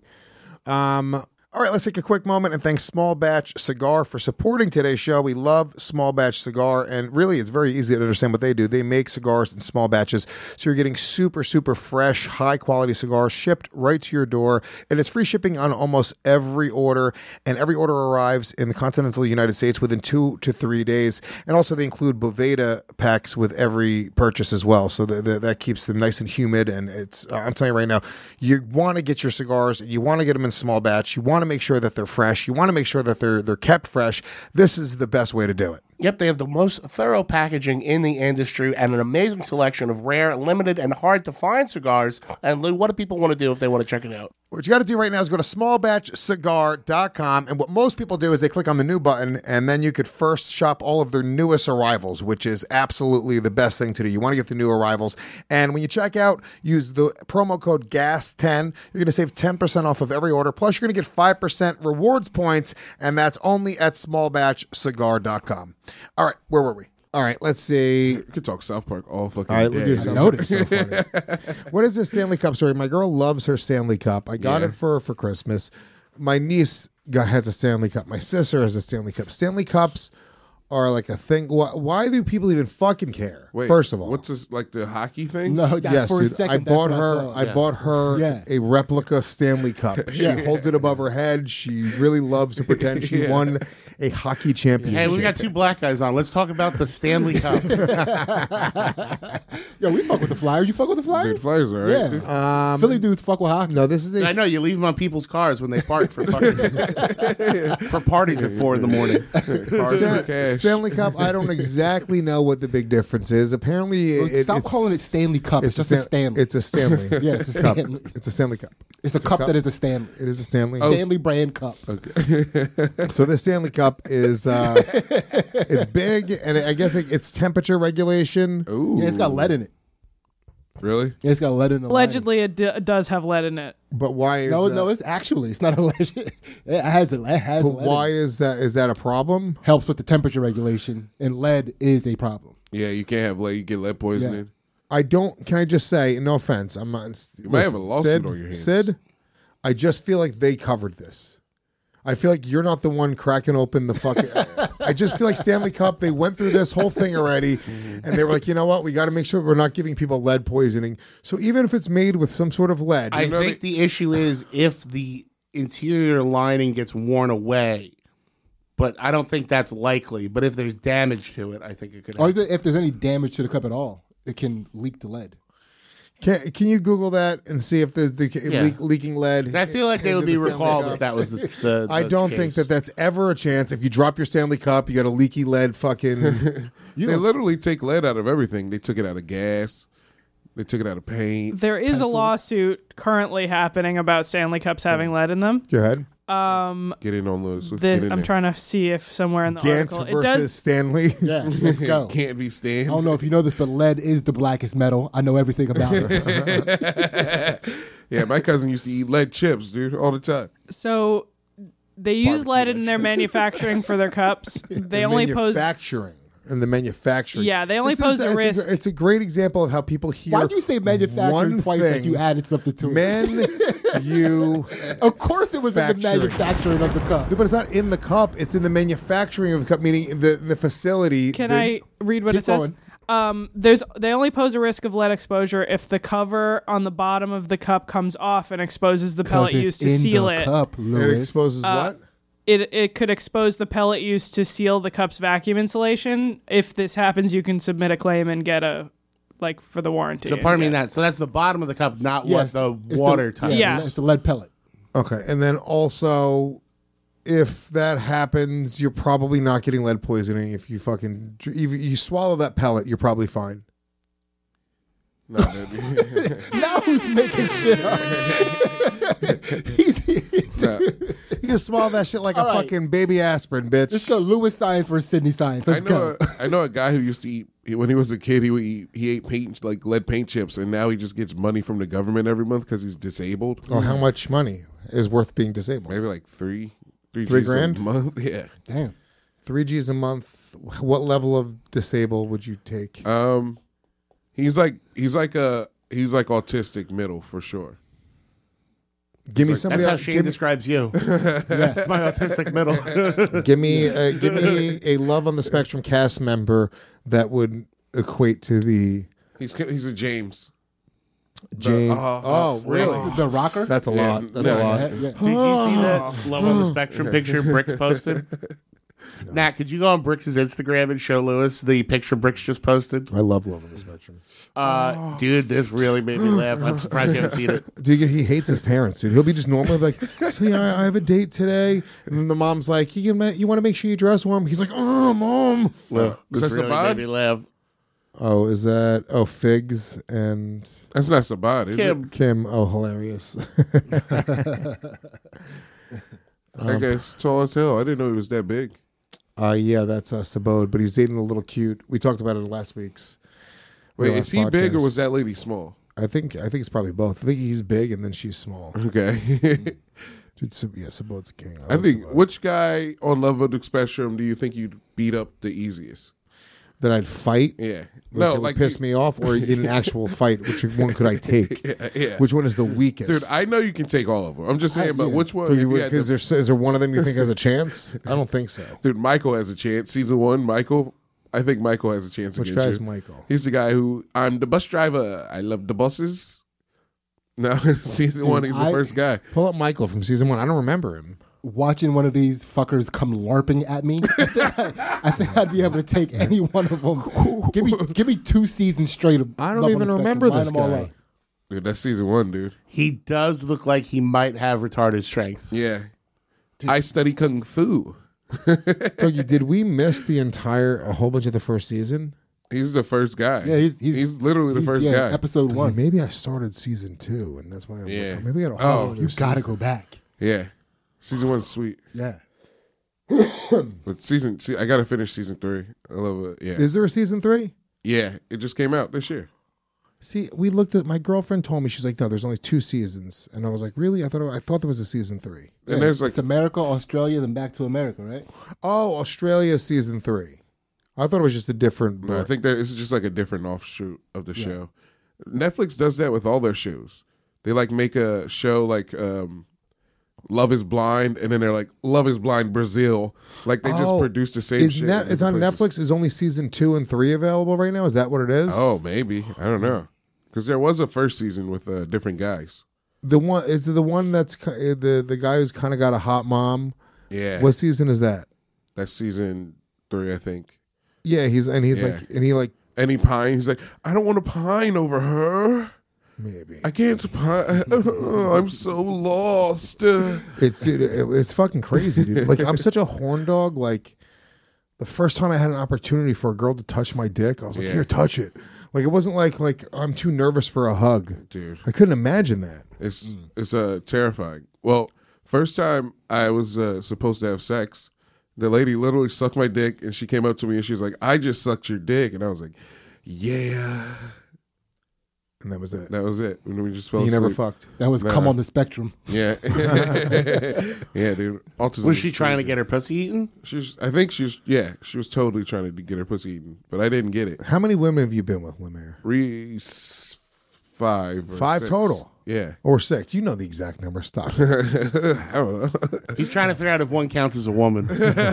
All right, let's take a quick moment and thank Small Batch Cigar for supporting today's show. We love Small Batch Cigar, and really it's very easy to understand what they do. They make cigars in small batches, so you're getting super, super fresh, high-quality cigars shipped right to your door, and it's free shipping on almost every order, and every order arrives in the continental United States within 2 to 3 days, and also they include Boveda packs with every purchase as well, so that keeps them nice and humid, and it's I'm telling you right now, you want to get your cigars, you want to get them in small batch, you want to make sure that they're fresh. You want to make sure that they're kept fresh. This is the best way to do it. Yep, they have the most thorough packaging in the industry and an amazing selection of rare, limited, and hard-to-find cigars. And Lou, what do people want to do if they want to check it out? What you got to do right now is go to smallbatchcigar.com, and what most people do is they click on the new button, and then you could first shop all of their newest arrivals, which is absolutely the best thing to do. You want to get the new arrivals, and when you check out, use the promo code GAS10. You're going to save 10% off of every order, plus you're going to get 5% rewards points, and that's only at smallbatchcigar.com. All right, where were we? All right, let's see. We could talk South Park all fucking all right, day. Let's do Notice. So funny. What is this Stanley Cup story? My girl loves her Stanley Cup. I got it for Christmas. My niece has a Stanley Cup. My sister has a Stanley Cup. Stanley Cups are like a thing. Why do people even fucking care? Wait, first of all, what's this, like the hockey thing? No, yes, for a dude. second, I bought that's her a replica Stanley Cup. She holds it above her head. She really loves to pretend she won a hockey championship. Hey, we got 2 black guys on. Let's talk about the Stanley Cup. Yo, we fuck with the Flyers. You fuck with the Flyers? Good Flyers, all right. Yeah. Philly dudes fuck with hockey. No, this is I know, you leave them on people's cars when they park for fucking for parties at 4 in the morning. Stanley Cup, I don't exactly know what the big difference is. Apparently, stop calling it Stanley Cup. It's just a Stanley. It's a Stanley. Yeah, it's a cup. Stanley. It's a Stanley Cup. It's a cup that is a Stanley. It is a Stanley. Stanley brand cup. Okay. So the Stanley Cup is it's big, and I guess it's temperature regulation. Ooh. Yeah, it's got lead in it. Really? Yeah, it's got lead in the Allegedly, it does have lead in it. But why is lining. that? No, it's actually, it's not alleged. It has it. It has But lead why in it. is that? Is that a problem? Helps with the temperature regulation, and lead is a problem. Yeah, you can't have lead. You get lead poisoning. I don't. Can I just say, no offense, I'm not. You might have a lawsuit on your hands. Sid, I just feel like they covered this. I feel like you're not the one cracking open the fucking. I just feel like Stanley Cup. They went through this whole thing already, and they were like, you know what? We got to make sure we're not giving people lead poisoning. So even if it's made with some sort of lead, I think the issue is if the interior lining gets worn away, but I don't think that's likely. But if there's damage to it, I think it could Or happen. if there's any damage to the cup at all, it can leak the lead. Can you Google that and see if there's leaking lead? I feel like they would be into the Stanley recalled Cup? if that was the I don't think that that's ever a chance. If you drop your Stanley Cup, you got a leaky lead fucking. They literally take lead out of everything. They took it out of gas. They took it out of paint. There is a lawsuit currently happening about Stanley Cups having lead in them. Go ahead. Get in on Lewis. Get in I'm there. trying to see if somewhere in the Gant article versus it does. Stanley. Yeah, let's go. Can't be stand. I don't know if you know this, but lead is the blackest metal. I know everything about it. Yeah, my cousin used to eat lead chips, dude, all the time. So they use lead in their manufacturing for their cups. They only pose. Manufacturing. And the manufacturing. Yeah, they only This pose is- a it's risk. It's a great example of how people hear. Why do you say manufacturing one twice like thing. you added something to it? Men, you. Of course it was in the Factoring. manufacturing of the cup. But it's not in the cup. It's in the manufacturing of the cup, meaning the facility. Can I read what Keep it says? going. They only pose a risk of lead exposure if the cover on the bottom of the cup comes off and exposes the pellet it's used to in seal the it. cup, It Lewis. exposes what? It could expose the pellet used to seal the cup's vacuum insulation. If this happens, you can submit a claim and get for the warranty. So pardon me, that. So that's the bottom of the cup, not Yes, what the it's water touches. Yeah. It's the lead pellet. Okay, and then also, if that happens, you're probably not getting lead poisoning. If you fucking you swallow that pellet, you're probably fine. No, dude. Now who's making shit up? Nah. You can swallow that shit like All a right. fucking baby aspirin, bitch. Let's go Lewis science versus Sydney science. Let's go. I know a guy who used to eat when he was a kid. He ate paint like lead paint chips, and now he just gets money from the government every month because he's disabled. Oh, how much money is worth being disabled? Maybe like three $3 G's grand? a month. Yeah. Damn. 3 G's a month. What level of disabled would you take? He's like autistic middle for sure. Give me somebody That's how else. Shane describes you. My autistic middle. Give me a love on the spectrum cast member that would equate to the He's a James. James. Oh, really? The rocker? That's a lot. That's a lot. Yeah. Did you see that Love on the Spectrum picture Bricks posted? Nat, could you go on Bricks' Instagram and show Lewis the picture Bricks just posted? I love love on the spectrum. Dude, this really made me laugh. I'm surprised you haven't seen it. Dude, he hates his parents, dude. He'll be just normally like, so yeah, I have a date today. And then the mom's like, you want to make sure you dress warm? He's like, oh, mom. This Is that really Saban? made me laugh. Oh, is that, Figs and That's not Saban, is Kim. it? Kim. Oh, hilarious. That guy's tall as hell. I didn't know he was that big. Yeah, that's Sabode, but he's dating a little cute. We talked about it in last week's. Wait, last is he big or podcast. was that lady small? I think it's probably both. I think he's big and then she's small. Okay. Dude, Sabode's a king. I love think Sabode. which guy on Love of the Spectrum do you think you'd beat up the easiest? That I'd fight. Yeah. No, like piss me off, or in an actual fight, which one could I take? Yeah. Which one is the weakest? Dude, I know you can take all of them. I'm just saying, but which one? if you had to- Is there one of them you think has a chance? I don't think so. Dude, Michael has a chance. Season 1, Michael. I think Michael has a chance Which against guy's you. Michael? He's the guy who, I'm the bus driver. I love the buses. No, season 1, he's the first guy. Pull up Michael from season 1. I don't remember him. Watching one of these fuckers come LARPing at me, I think I'd be able to take any one of them. Give me 2 seasons straight of I don't Love on even the remember Spectrum. this Line 'em all guy. up. Dude, that's season 1, dude. He does look like he might have retarded strength. Yeah. I study Kung Fu. Did we miss a whole bunch of the first season? He's the first guy. Yeah, he's literally the first guy. Episode 1. Maybe I started season 2, and that's why I'm Yeah. like, maybe I don't. Oh, You gotta go back. Yeah. Season 1's sweet. Yeah. But I gotta finish season 3. I love it. Yeah. Is there a season 3? Yeah. It just came out this year. See, we looked at. My girlfriend told me, she's like, no, there's only 2 seasons, and I was like, really? I thought there was a season 3. And there's like it's America, Australia, then back to America, right? Oh, Australia season 3. I thought it was just a different. No, I think that it's just like a different offshoot of the show. Netflix does that with all their shows. They like make a show like Love is Blind, and then they're like Love is Blind Brazil. Like they just produce the same shit. It's on Netflix. Is only season 2 and 3 available right now? Is that what it is? Oh, maybe. I don't know. Because there was a first season with different guys. The one is the one that's the guy who's kind of got a hot mom. Yeah. What season is that? That's season 3, I think. Yeah, he pines. He's like, I don't want to pine over her. Maybe I can't pine. I'm so lost. It's fucking crazy, dude. Like I'm such a horn dog. Like the first time I had an opportunity for a girl to touch my dick, I was like, here, touch it. Like it wasn't like I'm too nervous for a hug, dude. I couldn't imagine that. It's terrifying. Well, first time I was supposed to have sex, the lady literally sucked my dick, and she came up to me and she was like, I just sucked your dick, and I was like, yeah. And that was it. That was it. And we just fell You asleep. never fucked. That was come on the spectrum. Yeah. Yeah, dude. Autism Was she trying to get her pussy eaten? I think she was totally trying to get her pussy eaten, but I didn't get it. How many women have you been with, Lemaire? 5 or 5 6. total? Yeah. Or 6. You know the exact number. Stop. I don't know. He's trying to figure out if one counts as a woman.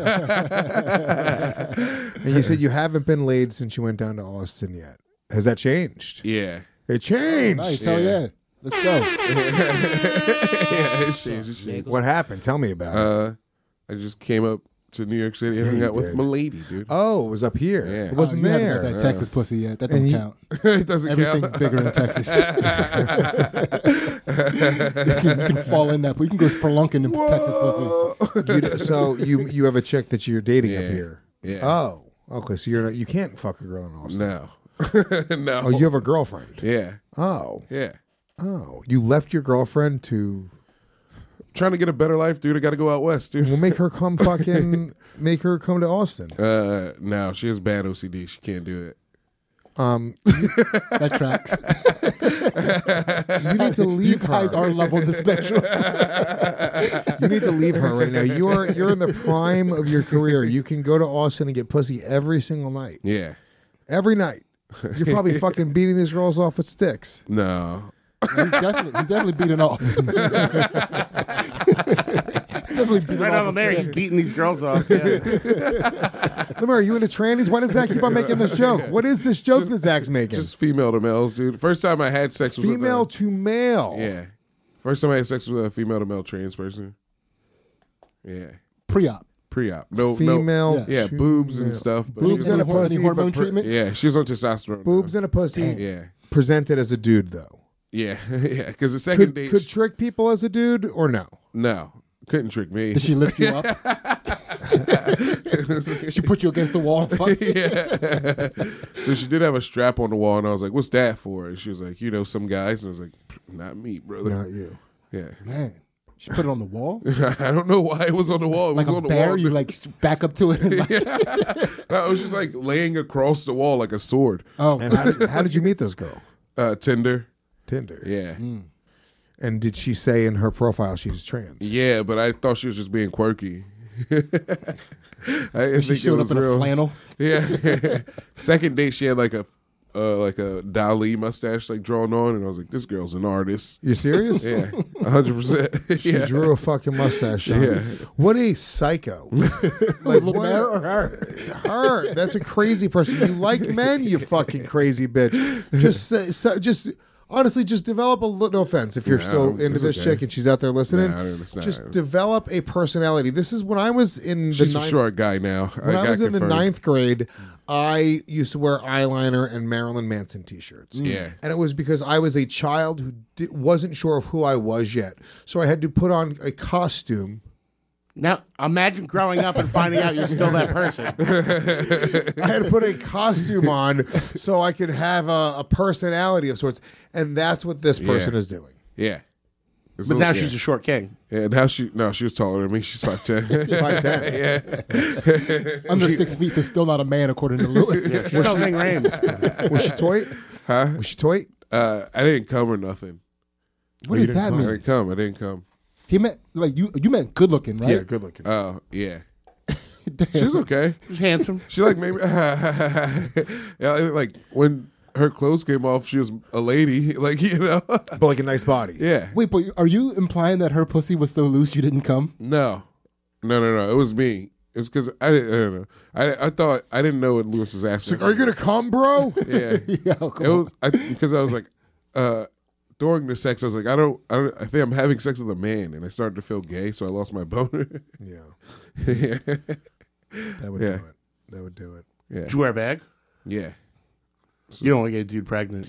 And you said you haven't been laid since you went down to Austin yet. Has that changed? Yeah. It changed. Nice. Hell yeah. Let's go. Yeah, it changed. What happened? Tell me about it. I just came up to New York City and hung out with my lady, dude. Oh, it was up here. Yeah. It wasn't you haven't there. got that Texas pussy yet. That don't count. It doesn't Everything's count. bigger in Texas. you can fall in that. We can go spelunking in Texas pussy. So you have a chick that you're dating up here. Yeah. Oh, okay. So you can't fuck a girl in Austin. No. No. Oh, you have a girlfriend. Yeah. Oh. Yeah. Oh, you left your girlfriend to trying to get a better life, dude. I got to go out west, dude. Well, make her come to Austin. No, she has bad OCD. She can't do it. That tracks. You need to leave her. You guys are level on the spectrum. You need to leave her right now. You're in the prime of your career. You can go to Austin and get pussy every single night. Yeah. Every night. You're probably fucking beating these girls off with sticks. No. He's definitely beating off. Definitely beating Right off on there, he's beating these girls off. Yeah. Lemire, are you into trannies? Why does Zach keep on making this joke? What is this joke that Zach's making? Just female to males, dude. First time I had sex with female to male. Yeah. First time I had sex with a female to male trans person. Yeah. Pre-op. No female. Yeah, boobs and stuff. But Boobs and a pussy. Any hormone treatment? Yeah, she was on testosterone. Boobs and a pussy. Yeah. Presented as a dude though. Yeah, yeah. Because the second date could trick people as a dude or no? No, couldn't trick me. Did she lift you up? She put you against the wall. Yeah. So she did have a strap on the wall, and I was like, "What's that for?" And she was like, some guys." And I was like, "Not me, brother. Not you." Yeah, man. She put it on the wall. I don't know why it was on the wall. It like was a on the bear, wall. you like back up to it. And No, it was just like laying across the wall like a sword. Oh, and how did you meet this girl? Tinder. Yeah. And did she say in her profile she's trans? Yeah, but I thought she was just being quirky. She showed up in a flannel. Yeah. Second date, she had like a Dali mustache like drawn on, and I was like, "This girl's an artist." You serious? Yeah, 100%. She drew a fucking mustache on. Yeah. What a psycho! Like Lemaire or her? Her. That's a crazy person. You like men, you fucking crazy bitch. Just honestly, just develop no offense if you're still into this chick and she's out there listening. Just develop a personality. This is when I was in She's a short guy now. When I was in the 9th grade, I used to wear eyeliner and Marilyn Manson t-shirts. Yeah. And it was because I was a child who wasn't sure of who I was yet. So I had to put on a costume. Now, imagine growing up and finding out you're still that person. I had to put a costume on so I could have a personality of sorts. And that's what this person is doing. Yeah. But now she's a short king. Yeah, now she was taller than me. She's 5'10". 5'10". Yeah. Under 6 feet, so still not a man according to Lewis. She's no Ving Rhames. Was she toy? Huh? Was she toy? I didn't come or nothing. What does that mean? I didn't come. He meant like you meant good looking, right? Yeah, good looking. Oh, yeah. She's okay. She's handsome. She like maybe yeah, like when her clothes came off, she was a lady, like, you know. But like a nice body. Yeah. Wait, but are you implying that her pussy was so loose you didn't come? No. It was me. It's because I don't know. I thought I didn't know what Lewis was asking. She's like, are you gonna come, bro? Yeah. Because I was like, during the sex, I was like, I think I'm having sex with a man, and I started to feel gay, so I lost my boner. Yeah. Yeah. That would do it. That would do it. Yeah. Did you wear a bag? Yeah. You don't want to get a dude pregnant.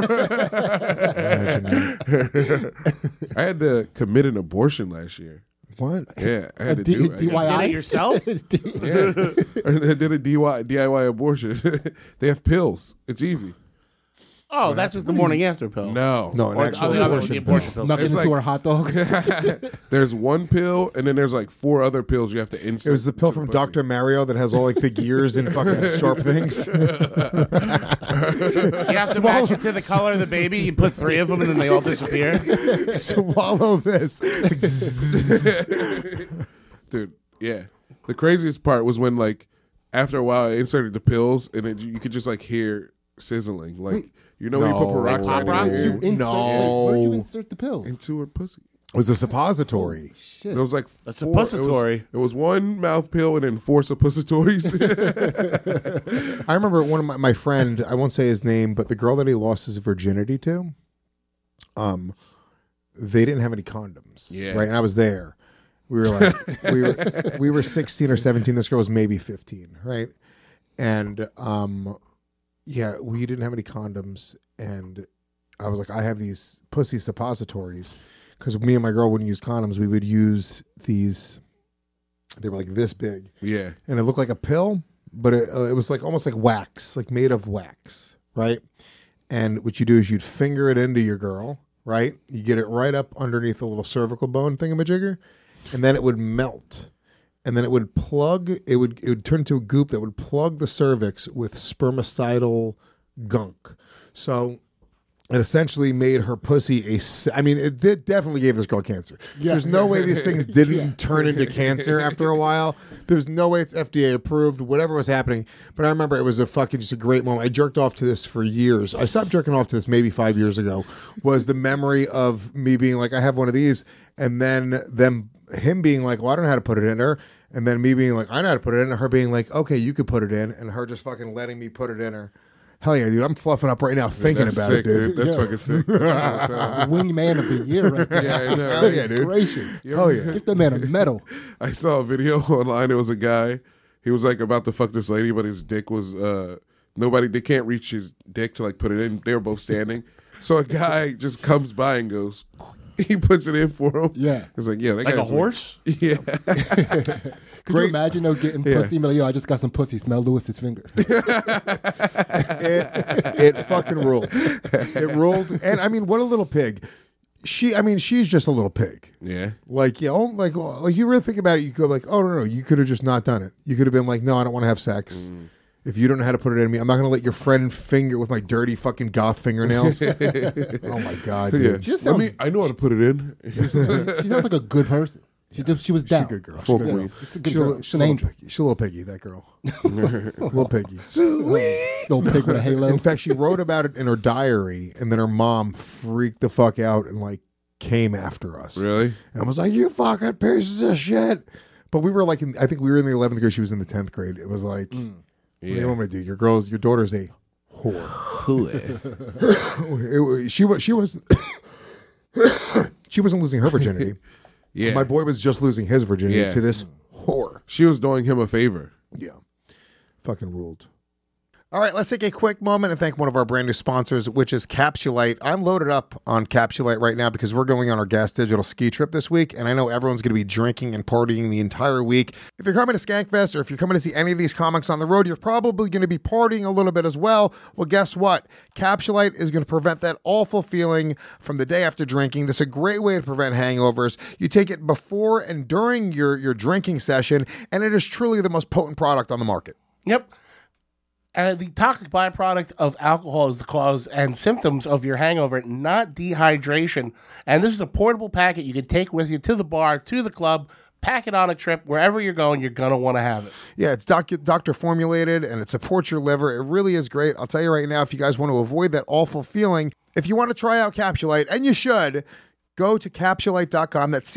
I had to commit an abortion last year. What? Yeah, I had to do it. DIY? Did it yourself? Yeah. I did a DIY abortion. They have pills. It's easy. Oh, that's just the morning after pill. No, an actual the abortion. abortion pill. Snuck It's into like- her hot dog. There's one pill, and then there's like 4 other pills you have to insert. It was the pill into from pussy. Dr. Mario that has all like the gears and fucking sharp things. You have to match it to the color of the baby. You put 3 of them, and then they all disappear. Swallow this. It's like zzz. Dude, yeah. The craziest part was when, like, after a while, I inserted the pills, and you could just like hear sizzling. Like, you know, when you put No. peroxide Pop in your rocks? ear Where did you insert the pill? into her pussy. It was a suppository. Shit. It was like A 4 suppository. It was 1 mouth pill and then 4 suppositories. I remember one of my friend, I won't say his name, but the girl that he lost his virginity to, they didn't have any condoms. Yeah. Right. And I was there. We were like, we were 16 or 17. This girl was maybe 15. Right. And, yeah, we didn't have any condoms. And I was like, I have these pussy suppositories. Because me and my girl wouldn't use condoms. We would use these, they were like this big. Yeah. And it looked like a pill, but it was like almost like wax, like made of wax, right? And what you do is you'd finger it into your girl, right? You get it right up underneath the little cervical bone thingamajigger, and then it would melt. And then it would plug, it would turn into a goop that would plug the cervix with spermicidal gunk. So it essentially made her pussy it definitely gave this girl cancer. Yeah. There's no way these things didn't turn into cancer after a while. There's no way it's FDA approved, whatever was happening. But I remember it was just a great moment. I jerked off to this for years. I stopped jerking off to this maybe 5 years ago, was the memory of me being like, I have one of these, and then him being like, well, I don't know how to put it in her. And then me being like, I know how to put it in, and her being like, okay, you could put it in, and her just fucking letting me put it in her. Hell yeah, dude. I'm fluffing up right now thinking That's about sick, it, dude. That's fucking sick. That's Wingman of the year right there. Yeah, I know. Hell yeah, dude. Gracious. Hell yeah. Get that man a medal. I saw a video online. It was a guy. He was like about to fuck this lady, but his dick was they can't reach his dick to like put it in. They were both standing. So a guy just comes by and goes, he puts it in for him. Yeah. It's like, yeah, that Like a guy's horse? Yeah. Could you imagine though getting pussy? Like, yo, I just got some pussy. Smell Lewis's finger. It fucking ruled. It ruled. And I mean, what a little pig. She's just a little pig. Yeah. Like, you know, like you really think about it, you go like, oh, no, you could have just not done it. You could have been like, no, I don't want to have sex. If you don't know how to put it in me, I'm not going to let your friend finger with my dirty fucking goth fingernails. Oh my God, dude. Just I know how to put it in. She sounds like a good person. She was down. She's a good girl. Full She's a good queen. girl. It's a good girl. She's an angel. She's a little piggy, that girl. Little piggy. Little pig with a halo. In fact, she wrote about it in her diary, and then her mom freaked the fuck out and like came after us. Really? And was like, you fucking pieces of shit. But we were like, I think we were in the 11th grade. She was in the 10th grade. It was like, what do you want me to do? Your daughter's a whore. She wasn't losing her virginity. Yeah. My boy was just losing his virginity to this whore. She was doing him a favor. Yeah. Fucking ruled. All right, let's take a quick moment and thank one of our brand new sponsors, which is Capsulite. I'm loaded up on Capsulite right now because we're going on our Gas Digital ski trip this week, and I know everyone's going to be drinking and partying the entire week. If you're coming to Skankfest or if you're coming to see any of these comics on the road, you're probably going to be partying a little bit as well. Well, guess what? Capsulite is going to prevent that awful feeling from the day after drinking. This is a great way to prevent hangovers. You take it before and during your drinking session, and it is truly the most potent product on the market. Yep. And the toxic byproduct of alcohol is the cause and symptoms of your hangover, not dehydration. And this is a portable packet you can take with you to the bar, to the club, pack it on a trip. Wherever you're going, you're going to want to have it. Yeah, it's doctor formulated, and it supports your liver. It really is great. I'll tell you right now, if you guys want to avoid that awful feeling, if you want to try out Capsulite, and you should, go to Capsulite.com. That's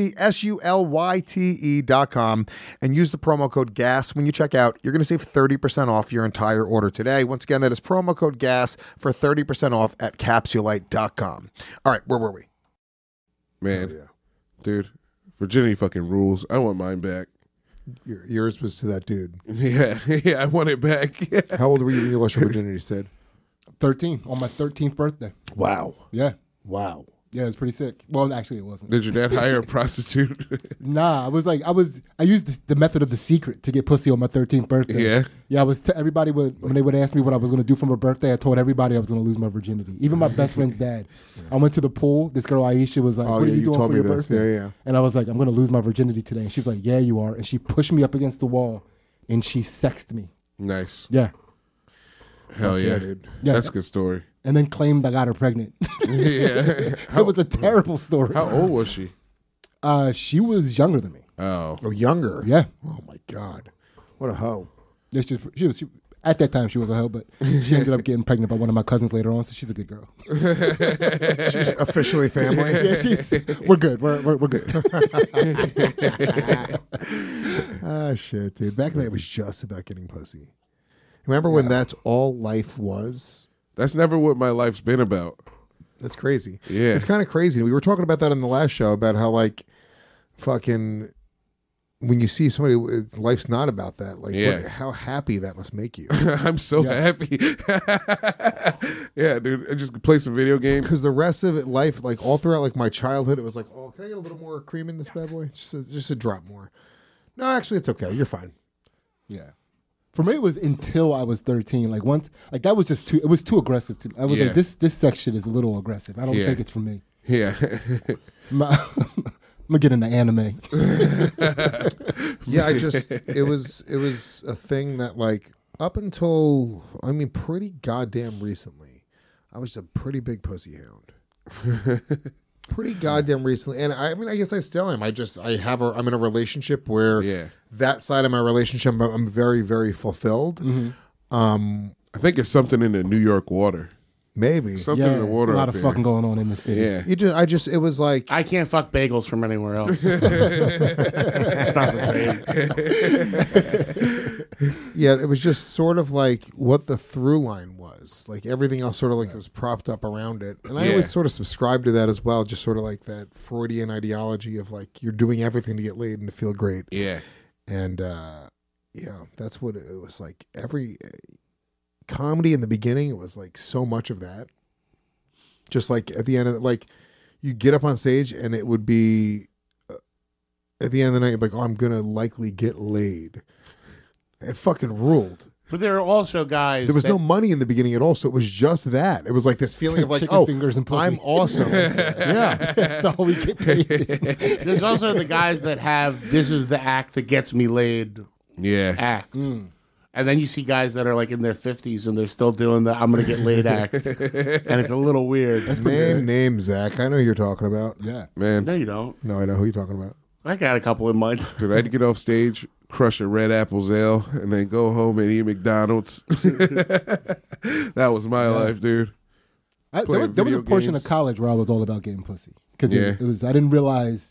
CAPSULYTE.com and use the promo code GAS when you check out. You're going to save 30% off your entire order today. Once again, that is promo code GAS for 30% off at Capsulite.com. All right, where were we? Man, dude, virginity fucking rules. I want mine back. Yours was to that dude. Yeah, I want it back. How old were you when you lost your virginity, Sid? 13, on my 13th birthday. Wow. Yeah. Wow. Yeah, it was pretty sick. Well, actually, it wasn't. Did your dad hire a prostitute? Nah, I used the method of The Secret to get pussy on my 13th birthday. Yeah? Yeah, everybody would, when they would ask me what I was going to do for my birthday, I told everybody I was going to lose my virginity. Even my best friend's dad. I went to the pool. This girl, Aisha, was like, what are you doing for your birthday? Yeah. And I was like, I'm going to lose my virginity today. And she was like, yeah, you are. And she pushed me up against the wall, and she sexed me. Nice. Yeah. Hell yeah, dude. Yeah. That's a good story. And then claimed I got her pregnant. Yeah. It was a terrible story. How old was she? She was younger than me. Oh, younger? Yeah. Oh, my God. What a hoe. She at that time, she was a hoe, but she ended up getting pregnant by one of my cousins later on, so she's a good girl. She's officially family? Yeah, we're good. We're good. Ah, shit, dude. Back then, it was just about getting pussy. Remember when that's all life was? That's never what my life's been about. That's crazy. Yeah. It's kind of crazy. We were talking about that in the last show, about how, like, fucking, when you see somebody, life's not about that. Like, how happy that must make you. I'm so happy. Yeah, dude. I just play some video games. Because the rest of it, life, like, all throughout, like, my childhood, it was like, oh, can I get a little more cream in this bad boy? Just a drop more. No, actually, it's okay. You're fine. Yeah. For me, it was until I was 13. Like once, like that was just it was too aggressive to me. I was like, this section is a little aggressive. I don't think it's for me. Yeah. I'm gonna get into anime. Yeah, it was a thing that, like, up until, I mean, pretty goddamn recently, I was a pretty big pussy hound. Pretty goddamn recently, and I mean, I guess I still am. I'm in a relationship where that side of my relationship, I'm very, very fulfilled. Mm-hmm. I think it's something in the New York water. Maybe something in the water. A lot of fucking going on in the city. Yeah, it was like, I can't fuck bagels from anywhere else. It's not the same. Yeah, it was just sort of like what the through line was. Like everything else sort of like was propped up around it. And I always sort of subscribe to that as well, just sort of like that Freudian ideology of like you're doing everything to get laid and to feel great. Yeah. And that's what it was like. Every comedy in the beginning, it was like so much of that. Just like at the end of it, like you get up on stage and it would be at the end of the night, you're like, oh, I'm gonna likely get laid. It fucking ruled. But there are also guys. There was no money in the beginning at all, so it was just that. It was like this feeling of like, fingers and pussy. I'm awesome. Yeah, that's all we get paid. There's also the guys that have this is the act that gets me laid. Act. Mm. And then you see guys that are like in their 50s and they're still doing the I'm going to get laid act. And it's a little weird. That's name, Zach. I know who you're talking about. Yeah. Man. No, you don't. No, I know who you're talking about. I got a couple in mind. Dude, I had to get off stage, crush a Red Apple's ale, and then go home and eat McDonald's. That was my life, dude. There was a portion of college where I was all about getting pussy. Because it was, I didn't realize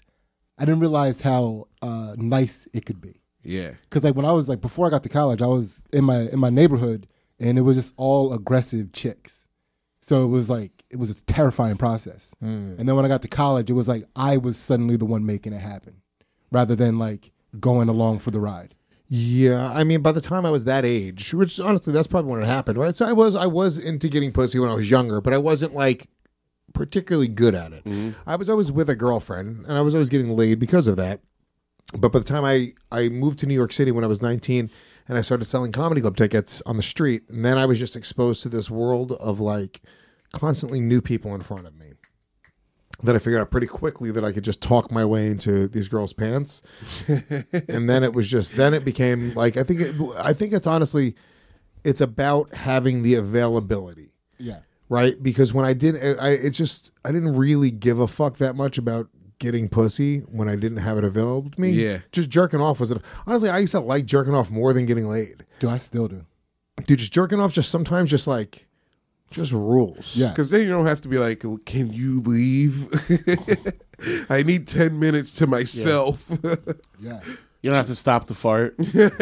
how nice it could be. Yeah, because like when I was like before I got to college, I was in my neighborhood, and it was just all aggressive chicks. So it was a terrifying process. And then when I got to college, it was like I was suddenly the one making it happen, rather than like going along for the ride. Yeah, I mean, by the time I was that age, which honestly that's probably when it happened, right? So I was into getting pussy when I was younger, but I wasn't like particularly good at it. Mm-hmm. I was always with a girlfriend, and I was always getting laid because of that. But by the time I moved to New York City when I was 19 and I started selling comedy club tickets on the street, and then I was just exposed to this world of like constantly new people in front of me. Then I figured out pretty quickly that I could just talk my way into these girls' pants. And then it became like, I think it's honestly, it's about having the availability. Yeah. Right? Because when I didn't really give a fuck that much about getting pussy when I didn't have it available to me. Yeah. Just jerking off was it. Honestly, I used to like jerking off more than getting laid. Do I still do? Dude, just jerking off just sometimes just rules. Yeah. Because then you don't have to be like, can you leave? I need 10 minutes to myself. Yeah. You don't have to stop the fart.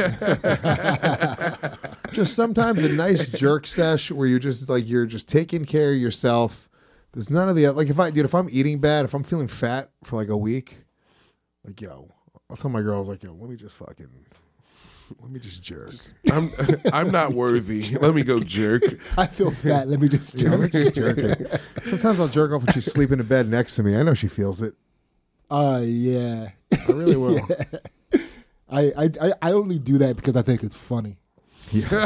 Just sometimes a nice jerk sesh where you're just taking care of yourself. There's none of the like if I'm eating bad, if I'm feeling fat for like a week, like yo, I'll tell my girls like yo, let me just jerk. I'm not worthy. Let me go jerk. I feel fat. Let me just jerk. Let me just jerk it. Sometimes I'll jerk off when she's sleeping in bed next to me. I know she feels it. Yeah. I really will. Yeah. I only do that because I think it's funny. Yeah.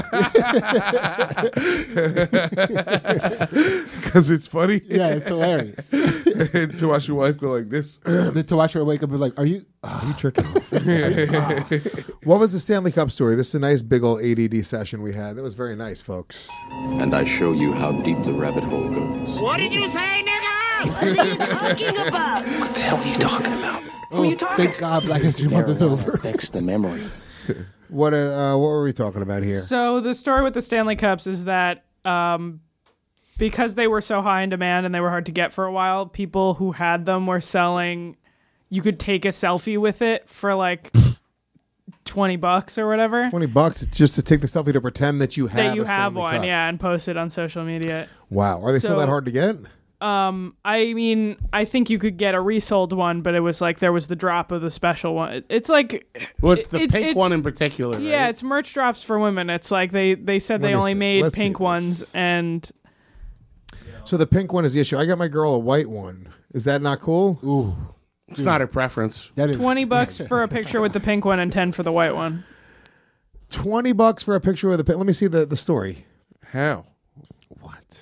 Because it's funny. Yeah, it's hilarious. And to watch your wife go like this. Then to watch her wake up and be like, are you tricking me? What was the Stanley Cup story? This is a nice big old ADD session we had. That was very nice, folks. And I show you how deep the rabbit hole goes. What did you say, nigga? What are you talking about? What the hell are you talking about? Who are you talking? Thank God Black History Month is over. Fix the memory. What were we talking about here? So the story with the Stanley Cups is that because they were so high in demand and they were hard to get for a while, people who had them were selling. You could take a selfie with it for like $20 or whatever. $20 just to take the selfie to pretend that you have one, Cup. yeah, and post it on social media. Wow, are they still that hard to get? I mean, I think you could get a resold one, but it was like there was the drop of the special one. It's like, well, it's the pink one in particular. Right? Yeah, it's merch drops for women. It's like they said they only made pink ones, and so the pink one is the issue. I got my girl a white one. Is that not cool? Ooh, it's not her preference. That is $20 for a picture with the pink one and $10 for the white one. $20 for a picture with the pink. Let me see the story. How? What?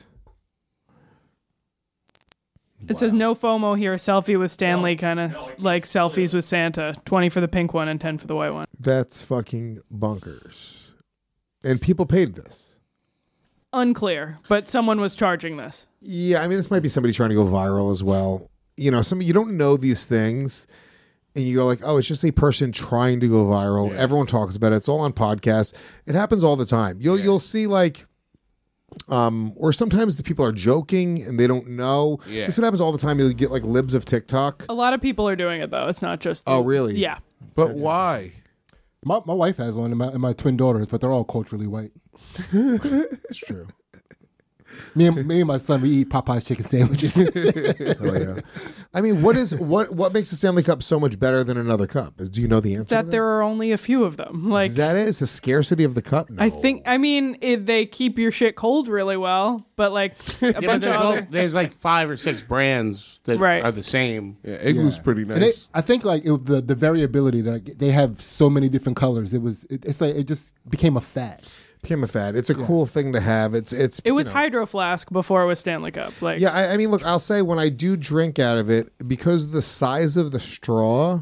It says no FOMO here. Selfie with Stanley, kind of like selfies with Santa. 20 for the pink one and 10 for the white one. That's fucking bonkers. And people paid this. Unclear, but someone was charging this. Yeah, I mean, this might be somebody trying to go viral as well. You know, you don't know these things, and you go like, oh, it's just a person trying to go viral. Yeah. Everyone talks about it. It's all on podcasts. It happens all the time. You'll see like. Or sometimes the people are joking and they don't know. Yeah. This what happens all the time. You'll get like libs of TikTok. A lot of people are doing it though. It's not just. Oh, really? Yeah. But why? My wife has one, and my twin daughters, but they're all culturally white. It's true. Me and my son, we eat Popeye's chicken sandwiches. Oh yeah. I mean, what makes the Stanley Cup so much better than another cup? Do you know the answer? That there are only a few of them. Like that is the scarcity of the cup. No. I mean, they keep your shit cold really well, but like there's like 5 or 6 brands that are the same. Yeah, Igloo's pretty nice. I think like the variability that they have so many different colors. It's like it just became a fad. It's a cool thing to have. It was Hydro Flask before it was Stanley Cup. Like I mean, look, I'll say when I do drink out of it, because of the size of the straw,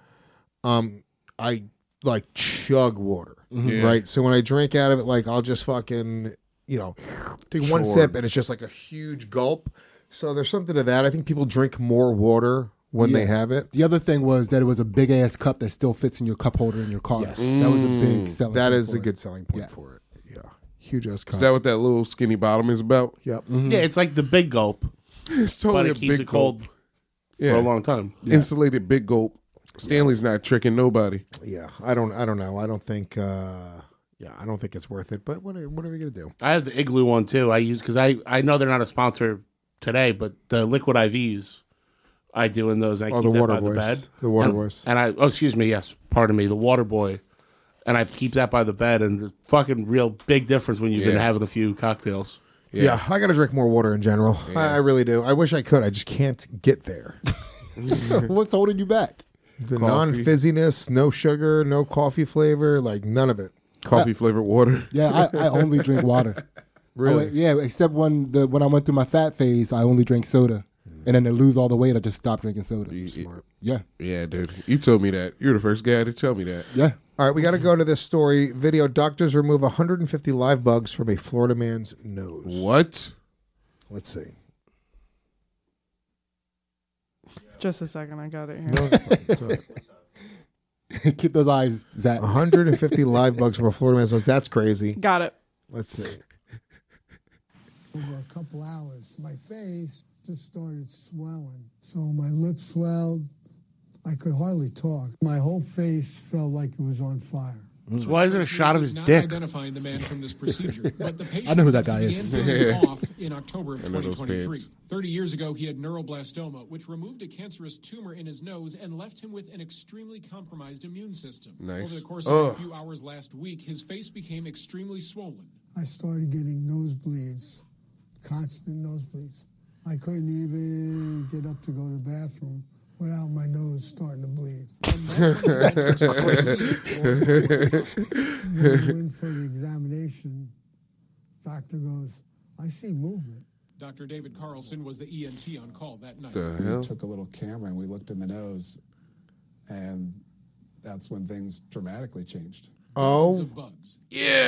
I like chug water, right? So when I drink out of it, like I'll just fucking take one sip and it's just like a huge gulp. So there's something to that. I think people drink more water when they have it. The other thing was that it was a big ass cup that still fits in your cup holder in your car. Yes. That was a big selling point. That is a good selling point for it. Huge ass cup. Is that what that little skinny bottom is about? Yep. Mm-hmm. Yeah, it's like the big gulp. It's totally but it keeps it cold for a long time. Yeah. Insulated big gulp. Stanley's not tricking nobody. Yeah, I don't know. I don't think. I don't think it's worth it. But what are we gonna do? I have the Igloo one too. I use because I know they're not a sponsor today, but the liquid IVs I do in those. I keep the that Water by Boys. the bed. The Water Boys. And excuse me. Yes, pardon me. The Water Boy. And I keep that by the bed, and the fucking real big difference when you've been having a few cocktails. Yeah, I got to drink more water in general. Yeah. I really do. I wish I could. I just can't get there. What's holding you back? The non-fizziness, no sugar, no coffee flavor, like none of it. Coffee flavored water. Yeah, I only drink water. Really? Except when I went through my fat phase, I only drank soda. And then to lose all the weight, I just stopped drinking soda. Smart. Yeah. Yeah, dude. You told me that. You're the first guy to tell me that. Yeah. All right, we got to go to this story. Video, doctors remove 150 live bugs from a Florida man's nose. What? Let's see. Just a second, I got it here. Keep those eyes, Zach. 150 live bugs from a Florida man's nose. That's crazy. Got it. Let's see. Over a couple hours, my face just started swelling. So my lips swelled. I could hardly talk. My whole face felt like it was on fire. So why is it a shot of his not dick? Identifying the man from this procedure, but the patient I know who that guy began is. feeling off in October of I know those 2023. pants. 30 years ago, he had neuroblastoma, which removed a cancerous tumor in his nose and left him with an extremely compromised immune system. Nice. Over the course of a few hours last week, his face became extremely swollen. I started getting nosebleeds, constant nosebleeds. I couldn't even get up to go to the bathroom without my nose starting to bleed. When we went for the examination, doctor goes, I see movement. Dr. David Carlson was the ENT on call that night. The We took a little camera and we looked in the nose, and that's when things dramatically changed. Dozens of bugs.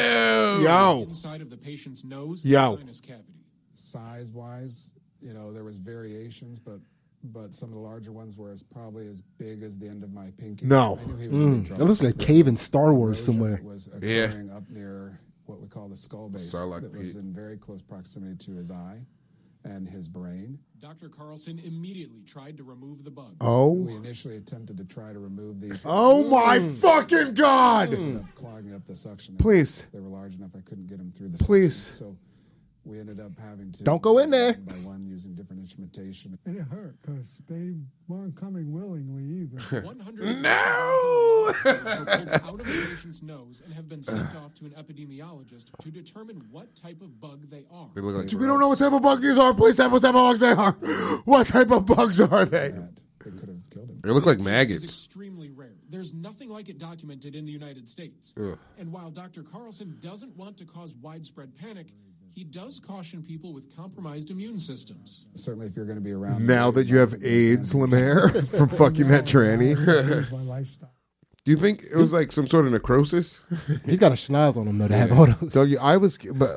Yo. Inside of the patient's nose Yo. and sinus cavity. Size-wise, there was variations, but some of the larger ones were probably as big as the end of my pinky. No. I knew he was in big That trouble. looks like a cave in Star Wars Erosion somewhere. that was occurring up near what we call the skull base. Sarlacc that was pit. in very close proximity to his eye and his brain. Dr. Carlson immediately tried to remove the bugs. Oh. We initially attempted to try to remove these. Oh my fucking God. Ended up clogging up the suction. Please. They were large enough I couldn't get them through the Please. suction. So we ended up having to Don't go in there. By one using different instrumentation. And it hurt because they weren't coming willingly either. 100 No! were pulled out of the patient's nose and have been sent off to an epidemiologist to determine what type of bug they are. They look like We don't know what type of bugs these are. Please tell me what type of bugs they are. What type of bugs are they? They could have killed him. They look like It's maggots. extremely rare. There's nothing like it documented in the United States. Ugh. And while Dr. Carlson doesn't want to cause widespread panic, he does caution people with compromised immune systems. Certainly, if you're going to be around. Now that you have AIDS, Lemaire, from fucking that tranny. My lifestyle. Do you think it was like some sort of necrosis? He's got a schnoz on him, though, to have all those. So I was, but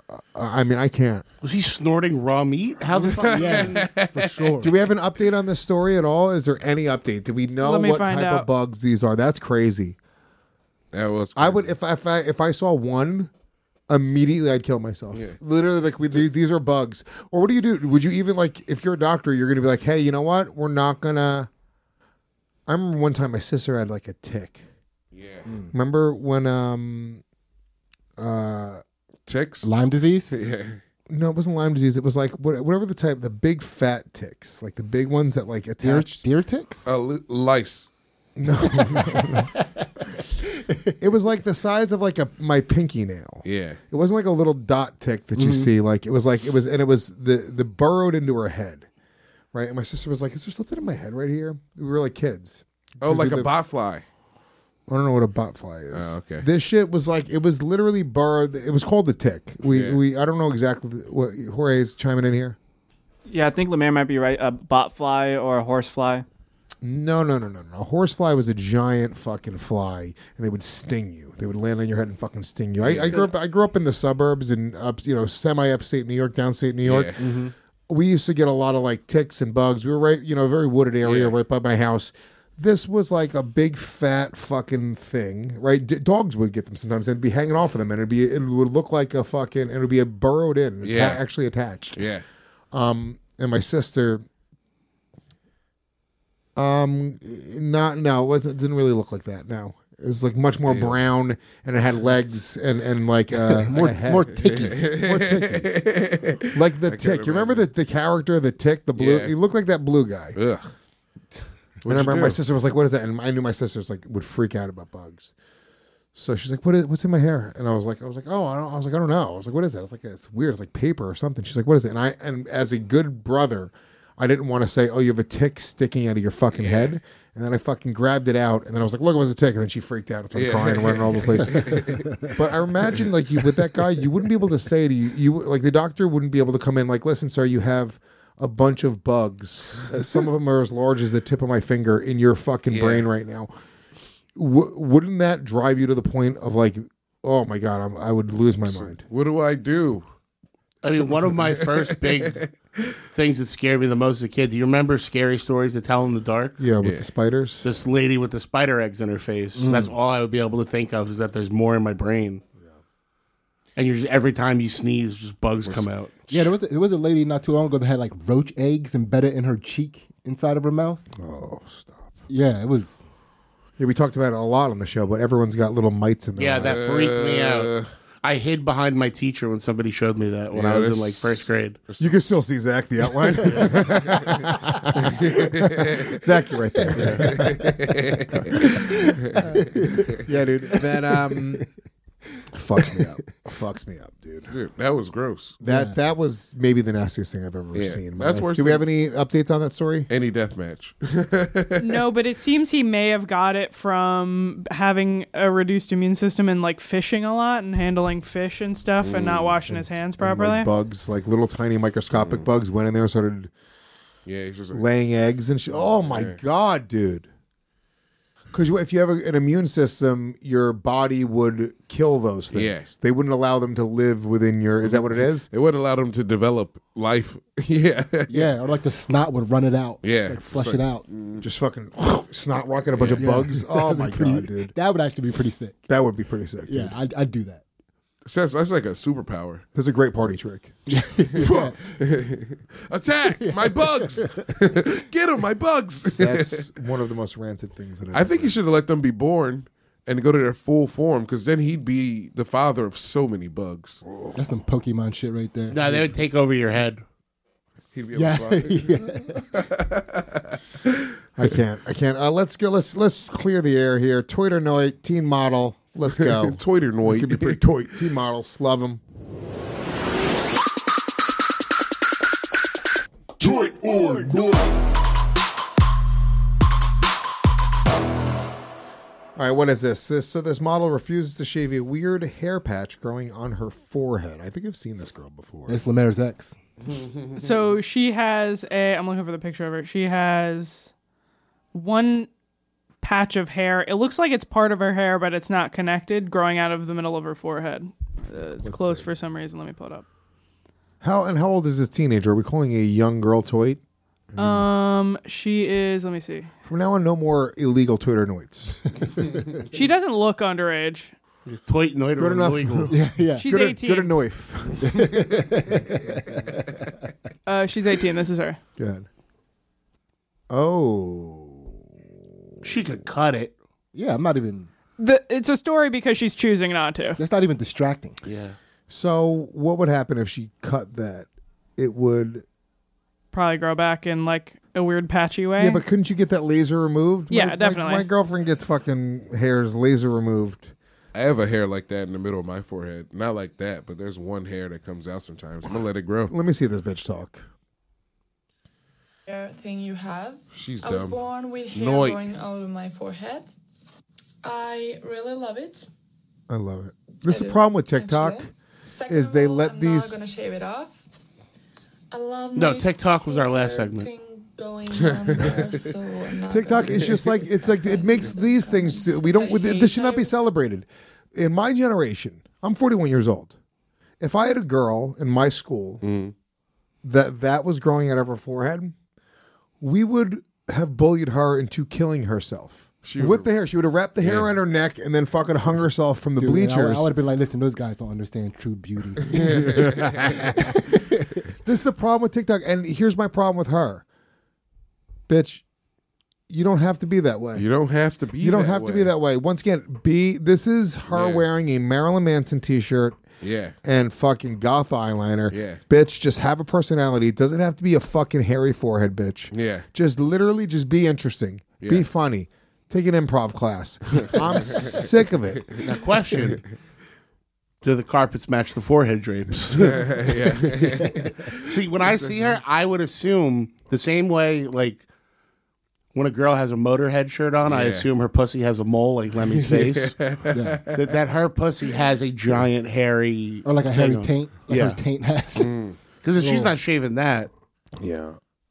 I mean, I can't. Was he snorting raw meat? How the fuck? Yeah, for sure. Do we have an update on this story at all? Is there any update? Do we know Let me what find type of out. bugs these are? That's crazy. That was. I would if I saw one, immediately I'd kill myself. Yeah. Literally, like these are bugs. Or what do you do? Would you even like if you're a doctor, you're gonna be like, hey, you know what? We're not gonna. I remember one time my sister had like a tick. Yeah. Remember when Ticks? Lyme disease? Yeah. No, it wasn't Lyme disease. It was like whatever the type, the big fat ticks, like the big ones that like attach. Deer ticks? Lice. No. It was like the size of like my pinky nail. Yeah. It wasn't like a little dot tick that you see. Like it was the burrowed into her head. Right. And my sister was like, is there something in my head right here? We were like kids. Oh, like a botfly. I don't know what a botfly is. Oh, okay. This shit was like, it was literally burrowed. It was called the tick. I don't know exactly what Jorge's chiming in here. Yeah, I think Lemaire might be right. A botfly or a horsefly. No. A horsefly was a giant fucking fly, and they would sting you. They would land on your head and fucking sting you. I grew up in the suburbs and semi upstate New York, downstate New York. Yeah. Mm-hmm. We used to get a lot of like ticks and bugs. We were right, a very wooded area right by my house. This was like a big fat fucking thing, right? Dogs would get them sometimes. They'd be hanging off of them, and it would look like a fucking, and it would be a burrowed in, actually attached. Yeah. And my sister. It wasn't. Didn't really look like that. No, it was like much more brown, and it had legs and like more ticky. More ticky. Like the tick. You remember the character, the tick, the blue? Yeah. He looked like that blue guy. Ugh. And I remember my sister was like, "What is that?" And I knew my sister's like would freak out about bugs. So she's like, what's in my hair? And I was like, oh, I don't know. I was like, what is that? I was like, it's weird. It's like paper or something. She's like, what is it? And as a good brother, I didn't want to say, oh, you have a tick sticking out of your fucking head. And then I fucking grabbed it out, and then I was like, look, it was a tick. And then she freaked out and started crying and running all over the place. But I imagine, like, you with that guy, you wouldn't be able to say to you, like, the doctor wouldn't be able to come in, like, listen, sir, you have a bunch of bugs. Some of them are as large as the tip of my finger in your fucking brain right now. wouldn't that drive you to the point of like, oh my God, I would lose my mind. What do I do? I mean, one of my first big things that scared me the most as a kid. Do you remember Scary Stories to Tell in the Dark? Yeah, with the spiders. This lady with the spider eggs in her face. That's all I would be able to think of is that there's more in my brain. Yeah. And you're just, every time you sneeze, just bugs come out. Yeah, there was a lady not too long ago that had like roach eggs embedded in her cheek inside of her mouth. Oh, stop. Yeah, it was. Yeah, we talked about it a lot on the show, but everyone's got little mites in their eyes. That freaked me out. I hid behind my teacher when somebody showed me that when I was in like first grade. You can still see Zach, the outline. Zach, you're right there. Yeah, dude. That fucks me up. Fucks me up, dude. That was gross. That was maybe the nastiest thing I've ever seen. That's worse. Do we have any updates on that story? Any death match? No, but it seems he may have got it from having a reduced immune system and like fishing a lot and handling fish and stuff and not washing his hands properly. Like bugs, like little tiny microscopic bugs, went in there and started he's just laying eggs and shit. Oh my God, dude. Because if you have an immune system, your body would kill those things. Yeah. They wouldn't allow them to live within your... Is that what it is? It wouldn't allow them to develop life. Yeah. Yeah, or like the snot would run it out. Yeah. Like flush it out. Just fucking snot rocking a bunch of bugs. Oh my God, dude. That would actually be pretty sick. That would be pretty sick, dude. Yeah, I'd do that. That's like a superpower. That's a great party trick. Attack! My bugs! Get them, my bugs! That's one of the most rancid things that I think he should have let them be born and go to their full form, because then he'd be the father of so many bugs. That's some Pokemon shit right there. No, they would take over your head. He'd be able to fly. I can't. Let's go. Let's clear the air here. Toiter Noit, teen model. Let's go. Toiter Noit. Could be pretty toy. Teen models. Love them. Toit or Noit. All right, what is this? So this model refuses to shave a weird hair patch growing on her forehead. I think I've seen this girl before. It's Lemaire's ex. So she has I'm looking for the picture of her. She has one patch of hair. It looks like it's part of her hair, but it's not connected, growing out of the middle of her forehead. It's closed for some reason. Let me pull it up. How old is this teenager? Are we calling a young girl toit? She is, let me see. From now on, no more illegal Toiter Noits. She doesn't look underage. Toit Noit Good enough. illegal. Yeah. She's good 18. Good enough. She's 18. This is her. Good. Oh. She could cut it. Yeah, I'm not even... It's a story because she's choosing not to. That's not even distracting. Yeah. So what would happen if she cut that? It would... Probably grow back in like a weird patchy way. Yeah, but couldn't you get that laser removed? Yeah, definitely. My girlfriend gets fucking hairs laser removed. I have a hair like that in the middle of my forehead. Not like that, but there's one hair that comes out sometimes. I'm going to let it grow. Let me see this bitch talk. Thing you have. She's I was dumb. born with hair Noit. growing out of my forehead. I really love it. I love it. This is the problem with TikTok is they let I'm these... not gonna shave it off. I love No, my TikTok was our last segment. going on there, so I'm not TikTok gonna is just like, it's like, it makes these things, we don't, this should not be celebrated. In my generation, I'm 41 years old. If I had a girl in my school that was growing out of her forehead, we would have bullied her into killing herself. With the hair. She would have wrapped the hair around her neck and then fucking hung herself from the bleachers. I would have been like, listen, those guys don't understand true beauty. This is the problem with TikTok. And here's my problem with her. Bitch, you don't have to be that way. You don't have to be You don't that have to way. be that way. Once again, this is her wearing a Marilyn Manson t-shirt. Yeah. And fucking goth eyeliner. Yeah. Bitch, just have a personality. It doesn't have to be a fucking hairy forehead, bitch. Yeah. Just literally just be interesting. Yeah. Be funny. Take an improv class. I'm sick of it. Now, question. Do the carpets match the forehead drapes? See, when I see her, I would assume the same way, like, when a girl has a Motorhead shirt on, I assume her pussy has a mole like Lemmy's face. That her pussy has a giant hairy... Or like a hairy thing on. taint. Like her taint has. Because if she's not shaving that... Yeah.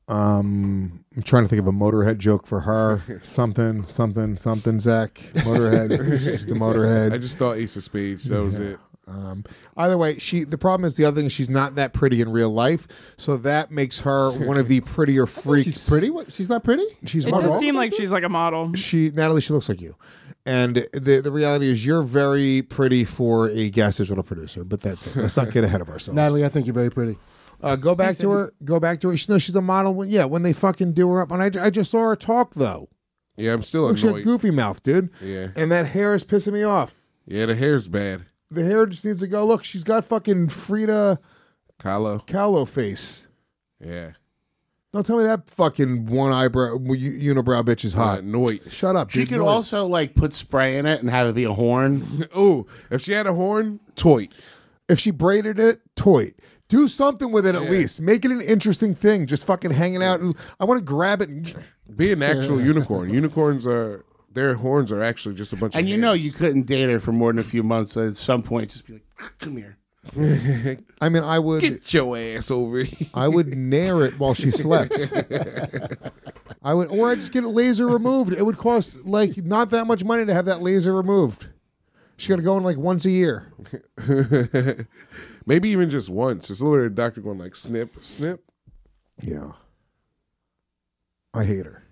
I'm trying to think of a Motorhead joke for her. something, Zach. Motorhead. The Motorhead. I just thought Ace of Spades. That was it. Either way, the problem is the other thing. She's not that pretty in real life, so that makes her one of the prettier freaks. She's pretty. What? She's not pretty. She's It does seem like she's like a model. Natalie, she looks like you. And the reality is you're very pretty for a Gas Digital producer, but that's it. Let's not get ahead of ourselves. Natalie, I think you're very pretty. Go back to her. She's a model. When they fucking do her up. And I just saw her talk, though. Yeah, I'm still Looks like annoyed. goofy mouth, dude. Yeah. And that hair is pissing me off. Yeah, the hair's bad. The hair just needs to go. Look, she's got fucking Frida Kahlo face. Yeah. Don't tell me that fucking one eyebrow, unibrow bitch is hot. Noit. Shut up, She dude. could Noit. also like put spray in it and have it be a horn. Ooh, if she had a horn, toy. If she braided it, toy. Do something with it at least. Make it an interesting thing. Just fucking hanging out. I want to grab it and be an actual unicorn. Unicorns their horns are actually just a bunch of And you know you couldn't date her for more than a few months. So at some point, just be like, come here. I mean, I would get your ass over here. I would nair it while she slept. Or I'd just get it laser removed. It would cost like not that much money to have that laser removed. She's gonna go in like once a year. Maybe even just once. It's literally a doctor going like snip, snip. Yeah. I hate her.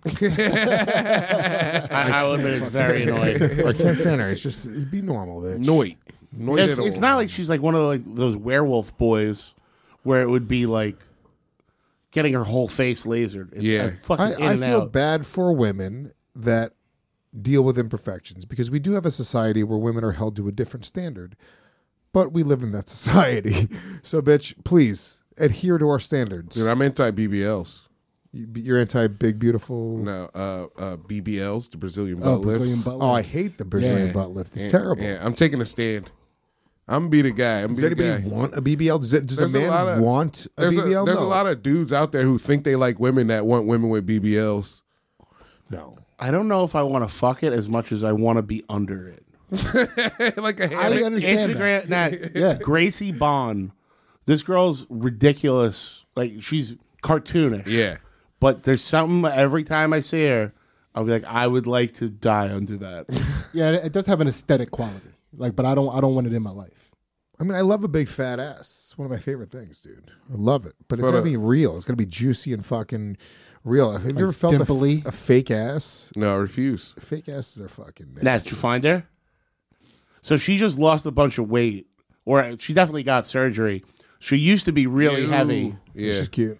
I would admit it's very annoying. I can't stand her. It's just be normal, bitch. Noit. It's not like she's like one of like those werewolf boys where it would be like getting her whole face lasered. It's fucking in I and feel out. bad for women that deal with imperfections because we do have a society where women are held to a different standard, but we live in that society. So, bitch, please adhere to our standards. Dude, I'm anti-BBLs. You're anti-big, beautiful... No, BBLs, the Brazilian butt lifts. Brazilian butt Oh, I hate the Brazilian butt lift. It's terrible. Yeah, I'm taking a stand. I'm be the guy. Does anybody want a BBL? Does a man want a BBL? There's No. a lot of dudes out there who think they like women that want women with BBLs. No. I don't know if I want to fuck it as much as I want to be under it. Like a I hammock. understand Instagram, that. yeah. Gracie Bond. This girl's ridiculous. Like, she's cartoonish. Yeah. But there's something every time I see her, I'll be like, I would like to die under that. Yeah, it does have an aesthetic quality. Like, but I don't want it in my life. I mean, I love a big fat ass. It's one of my favorite things, dude. I love it. But it's got to be real. It's got to be juicy and fucking real. Have you ever felt a fake ass? No, I refuse. Fake asses are fucking nasty. Nat, did you find her? So she just lost a bunch of weight. Or she definitely got surgery. She used to be really heavy. Yeah. She's cute.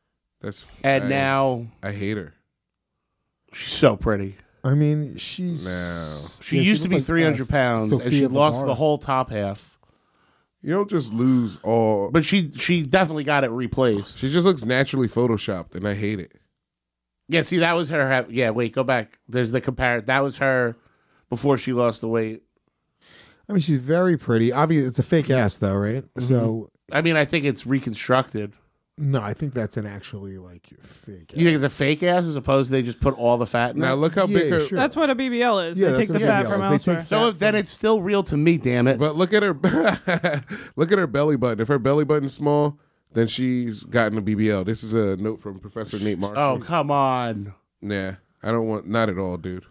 And now... I hate her. She's so pretty. I mean, she's... She used to be 300 pounds, and she lost the whole top half. You don't just lose all... But she definitely got it replaced. She just looks naturally photoshopped, and I hate it. Yeah, see, that was her... Yeah, wait, go back. There's the comparison. That was her before she lost the weight. I mean, she's very pretty. Obviously, it's a fake ass, though, right? Mm-hmm. So... I mean, I think it's reconstructed. No, I think that's an actually, like, fake ass. You think it's a fake ass as opposed to they just put all the fat in Now, it? look how big her... Sure. That's what a BBL is. Yeah, they take that's the what a fat BBL from is. They elsewhere. take So then it's still real to me, damn it. But look at her... look at her belly button. If her belly button's small, then she's gotten a BBL. This is a note from Professor Nate Marshall. Oh, come on. Nah, I don't want... Not at all, dude.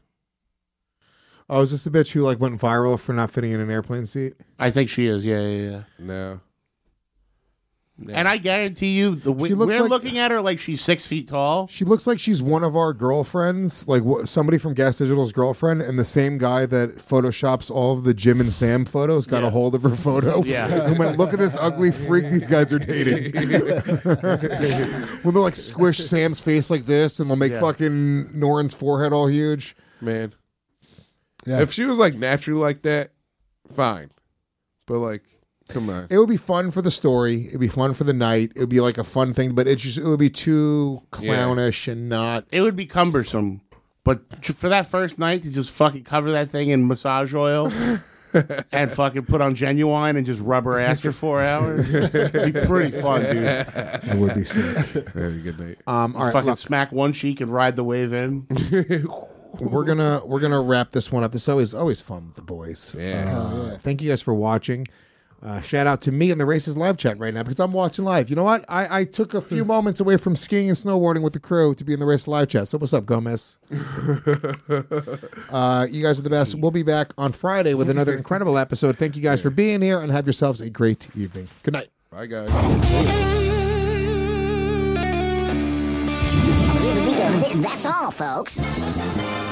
Oh, is this the bitch who, like, went viral for not fitting in an airplane seat? I think she is, yeah. No. And I guarantee you, She looks we're like- looking at her like she's 6 feet tall. She looks like she's one of our girlfriends, like somebody from Gas Digital's girlfriend, and the same guy that photoshops all of the Jim and Sam photos got a hold of her photo. Yeah. And went, look at this ugly freak these guys are dating. When they'll like squish Sam's face like this, and they'll make fucking Noren's forehead all huge. Man. Yeah. If she was, like, naturally like that, fine. But, like... Come on. It would be fun for the story. It'd be fun for the night. It would be like a fun thing, but it would be too clownish and not. It would be cumbersome. But for that first night to just fucking cover that thing in massage oil and fucking put on Genuine and just rub her ass for 4 hours, it'd be pretty fun, dude. It would be sick. Have a good night. All right, Fucking look, smack one cheek and ride the wave in. we're gonna wrap this one up. This is always fun with the boys. Yeah. Thank you guys for watching. Shout out to me in the Races live chat right now because I'm watching live. You know what? I took a few moments away from skiing and snowboarding with the crew to be in the Races live chat. So what's up, Gomez? You guys are the best. We'll be back on Friday with another incredible episode. Thank you guys for being here and have yourselves a great evening. Good night. Bye, guys. That's all, folks.